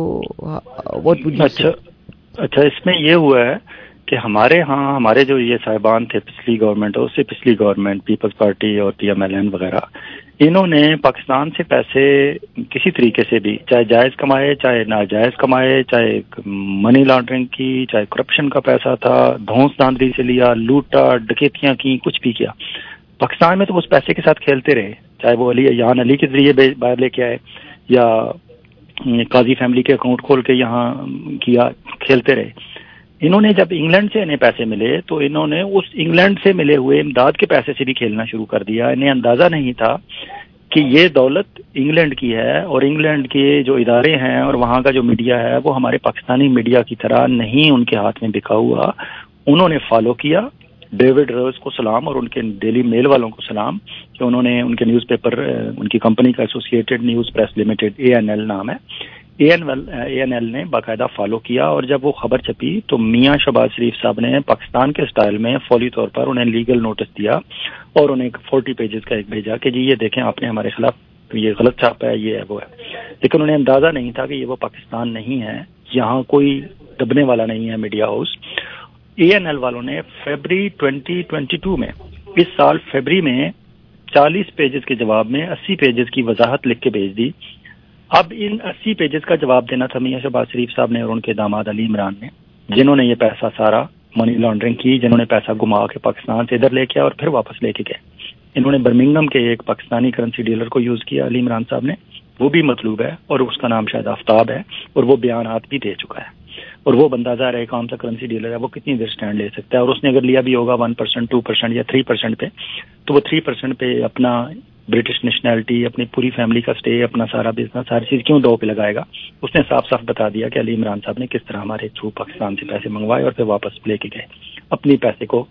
واٹ وڈ یو سے؟ اچھا، اس میں یہ ہوا ہے کہ ہمارے ہاں ہمارے جو یہ صاحبان تھے پچھلی گورنمنٹ اور اس سے پچھلی گورنمنٹ، پیپلز پارٹی اور پی ایم ایل این وغیرہ، انہوں نے پاکستان سے پیسے کسی طریقے سے بھی، چاہے جائز کمائے چاہے ناجائز کمائے، چاہے منی لانڈرنگ کی، چاہے کرپشن کا پیسہ تھا، دھونس دھاندلی سے لیا، لوٹا، ڈکیتیاں کی، کچھ بھی کیا، پاکستان میں تو اس پیسے کے ساتھ کھیلتے رہے، چاہے وہ علی یہاں علی کے ذریعے باہر لے کے آئے یا قاضی فیملی کے اکاؤنٹ کھول کے یہاں کیا، کھیلتے رہے. انہوں نے جب انگلینڈ سے انہیں پیسے ملے تو انہوں نے اس انگلینڈ سے ملے ہوئے امداد کے پیسے سے بھی کھیلنا شروع کر دیا. انہیں اندازہ نہیں تھا کہ یہ دولت انگلینڈ کی ہے اور انگلینڈ کے جو ادارے ہیں اور وہاں کا جو میڈیا ہے وہ ہمارے پاکستانی میڈیا کی طرح نہیں ان کے ہاتھ میں بکا ہوا. انہوں نے فالو کیا. ڈیوڈ روز کو سلام اور ان کے ڈیلی میل والوں کو سلام کہ انہوں نے ان کے نیوز پیپر، ان کی کمپنی کا Associated News Press Limited, A N L نام ہے، اے این ایل نے باقاعدہ فالو کیا. اور جب وہ خبر چھپی تو میاں شہباز شریف صاحب نے پاکستان کے سٹائل میں فوری طور پر انہیں لیگل نوٹس دیا اور انہیں فورٹی پیجز کا ایک بھیجا کہ جی یہ دیکھیں آپ نے ہمارے خلاف یہ غلط چھاپا ہے، یہ ہے وہ ہے. لیکن انہیں اندازہ نہیں تھا کہ یہ وہ پاکستان نہیں ہے، یہاں کوئی دبنے والا نہیں ہے media house. A N L والوں نے فیبری ٹوینٹی ٹوینٹی ٹو میں، اس سال فیبری میں چالیس پیجز کے جواب میں اسی پیجز کی وضاحت لکھ کے بھیج دی. اب ان اسی پیجز کا جواب دینا تھا میاں شہباز شریف صاحب نے اور ان کے داماد علی عمران نے، جنہوں نے یہ پیسہ سارا منی لانڈرنگ کی، جنہوں نے پیسہ گما کے پاکستان سے ادھر لے کے اور پھر واپس لے کے گئے. انہوں نے برمنگھم کے ایک پاکستانی کرنسی ڈیلر کو یوز کیا علی عمران صاحب نے، وہ بھی مطلوب ہے اور اس کا نام شاید آفتاب ہے اور وہ بیانات بھی دے چکا ہے. اور وہ بندہ ظاہر ہے کون سا کرنسی ڈیلر ہے، وہ کتنی دیر اسٹینڈ لے سکتا ہے. اور اس نے اگر لیا بھی ہوگا ون پرسینٹ ٹو پرسینٹ یا تھری پرسینٹ پہ، تو وہ تھری پرسینٹ پہ اپنا برٹش نیشنلٹی، اپنی پوری فیملی کا اسٹے، اپنا سارا بزنس، ساری چیز کیوں دو پہ لگائے گا؟ اس نے صاف صاف بتا دیا کہ علی عمران صاحب نے کس طرح ہمارے تھرو پاکستان سے پیسے منگوائے اور پھر واپس لے کے گئے اپنی پیسے کو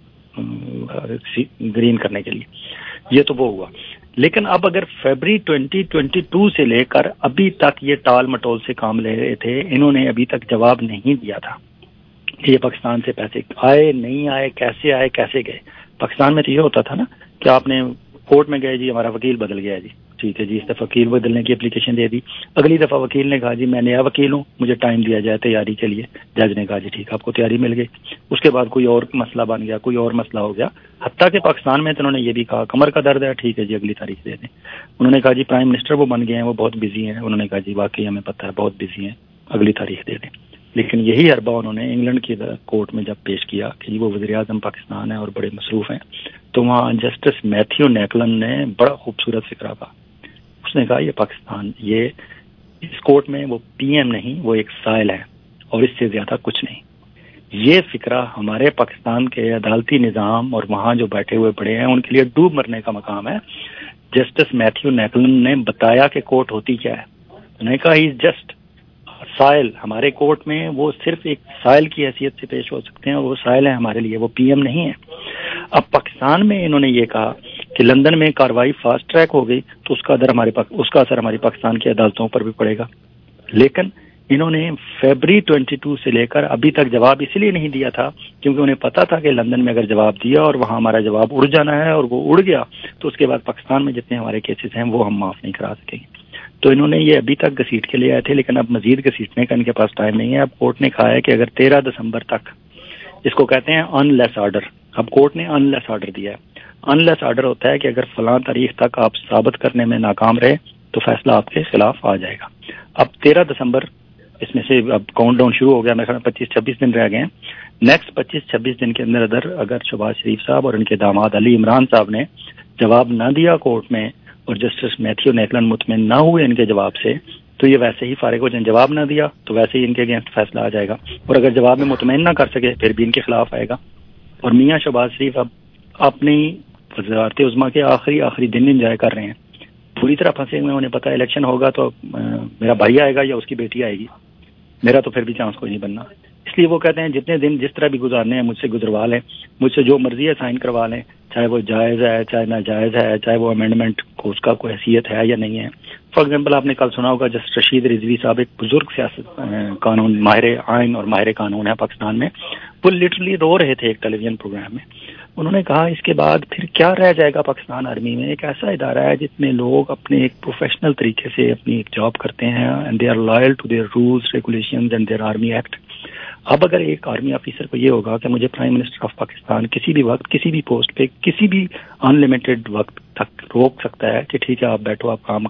گرین کرنے کے لیے. یہ تو وہ ہوا. لیکن اب اگر فیبری ٹوینٹی ٹوینٹی ٹو سے لے کر ابھی تک یہ ٹال مٹول سے کام لے رہے تھے، انہوں نے ابھی تک جواب نہیں دیا تھا کہ یہ پاکستان سے پیسے آئے نہیں آئے، کیسے آئے، کیسے گئے. پاکستان میں تو یہ ہوتا تھا نا کہ آپ نے کورٹ میں گئے، جی ہمارا وکیل بدل گیا ہے، جی ٹھیک ہے جی اس دفعہ وکیل بدلنے کی اپلیکیشن دے دی. اگلی دفعہ وکیل نے کہا جی میں نیا وکیل ہوں، مجھے ٹائم دیا جائے تیاری کے لیے. جج نے کہا جی ٹھیک آپ کو تیاری مل گئی. اس کے بعد کوئی اور مسئلہ بن گیا، کوئی اور مسئلہ ہو گیا. حتیٰ کہ پاکستان میں تو انہوں نے یہ بھی کہا کمر کا درد ہے، ٹھیک ہے جی اگلی تاریخ دے دیں. انہوں نے کہا جی پرائم منسٹر وہ بن گئے ہیں، وہ بہت بزی ہیں. انہوں نے کہا جی واقعی ہمیں پتہ ہے بہت بزی ہیں، اگلی تاریخ دے دیں. لیکن یہی حربہ انہوں نے انگلینڈ کی کورٹ میں جب پیش کیا کہ وہ وزیر اعظم پاکستان ہے اور بڑے مصروف ہیں، تو وہاں جسٹس میتھیو نیکلن نے بڑا خوبصورت فکرہ کہا. اس نے کہا یہ پاکستان، یہ اس کورٹ میں وہ پی ایم نہیں، وہ ایک سائل ہے اور اس سے زیادہ کچھ نہیں. یہ فکرہ ہمارے پاکستان کے عدالتی نظام اور وہاں جو بیٹھے ہوئے بڑے ہیں ان کے لیے ڈوب مرنے کا مقام ہے. جسٹس میتھیو نیکلن نے بتایا کہ کورٹ ہوتی کیا ہے. انہوں نے کہا ہی جسٹ سائل. ہمارے کورٹ میں وہ صرف ایک سائل کی حیثیت سے پیش ہو سکتے ہیں اور وہ سائل ہے ہمارے لیے، وہ پی ایم نہیں ہے. اب پاکستان میں انہوں نے یہ کہا کہ لندن میں کاروائی فاسٹ ٹریک ہو گئی تو اس کا اثر ہمارے پاک... اس کا اثر ہماری پاکستان کی عدالتوں پر بھی پڑے گا. لیکن انہوں نے فیبری بائیس سے لے کر ابھی تک جواب اس لیے نہیں دیا تھا کیونکہ انہیں پتا تھا کہ لندن میں اگر جواب دیا اور وہاں ہمارا جواب اڑ جانا ہے اور وہ اڑ گیا تو اس کے بعد پاکستان میں جتنے ہمارے کیسز ہیں وہ ہم معاف نہیں کرا سکیں گے. تو انہوں نے یہ ابھی تک گھسیٹ کے لے آئے تھے, لیکن اب مزید گھسیٹنے کا ان کے پاس ٹائم نہیں ہے. اب کورٹ نے کہا ہے کہ اگر تیرہ دسمبر تک, اس کو کہتے ہیں ان لیس آرڈر, اب کورٹ نے ان لیس آرڈر دیا ہے. ان لیس آرڈر ہوتا ہے کہ اگر فلاں تاریخ تک آپ ثابت کرنے میں ناکام رہے تو فیصلہ آپ کے خلاف آ جائے گا. اب تیرہ دسمبر اس میں سے اب کاؤنٹ ڈاؤن شروع ہو گیا, میرے خیال میں پچیس چھبیس دن رہ گئے ہیں. نیکسٹ پچیس چھبیس دن کے اندر ادھر اگر شہباز شریف صاحب اور ان کے داماد علی عمران صاحب نے جواب نہ دیا کورٹ میں اور جسٹس میتھیو نیکلن مطمئن نہ ہوئے ان کے جواب سے, تو یہ ویسے ہی فارغ ہو جائیں. جواب نہ دیا تو ویسے ہی ان کے اگینسٹ فیصلہ آ جائے گا, اور اگر جواب میں مطمئن نہ کر سکے پھر بھی ان کے خلاف آئے گا. اور میاں شہباز شریف اب اپنی وزارت عظمیٰ کے آخری آخری دن انجوائے کر رہے ہیں, پوری طرح پھنسے ہوئے. انہیں پتا الیکشن ہوگا تو میرا بھائی آئے گا یا اس کی بیٹی آئے گی, میرا تو پھر بھی چانس کوئی نہیں بننا. اس لیے وہ کہتے ہیں جتنے دن جس طرح بھی گزارنے ہیں مجھ سے گزروا لیں, مجھ سے جو مرضی ہے سائن کروا لیں, چاہے وہ جائز ہے چاہے ناجائز ہے, چاہے وہ امینڈمنٹ کو اس کا کوئی حیثیت ہے یا نہیں ہے. فار ایگزامپل آپ نے کل سنا ہوگا جسٹس رشید رضوی صاحب ایک بزرگ سیاست قانون ماہر آئین اور ماہر قانون ہے پاکستان میں, وہ لٹرلی رو رہے تھے ایک ٹیلی ویژن پروگرام میں. انہوں نے کہا اس کے بعد پھر کیا رہ جائے گا پاکستان آرمی میں, ایک ایسا ادارہ ہے جس میں لوگ اپنے ایک پروفیشنل طریقے سے اپنی ایک جاب کرتے ہیں and they are loyal to their rules regulations and their army act. اب اگر ایک آرمی آفیسر کو یہ ہوگا کہ مجھے پرائم منسٹر آف پاکستان کسی بھی وقت کسی بھی پوسٹ پہ کسی بھی ان لمیٹڈ وقت تک روک سکتا ہے کہ ٹھیک ہے آپ بیٹھو آپ کام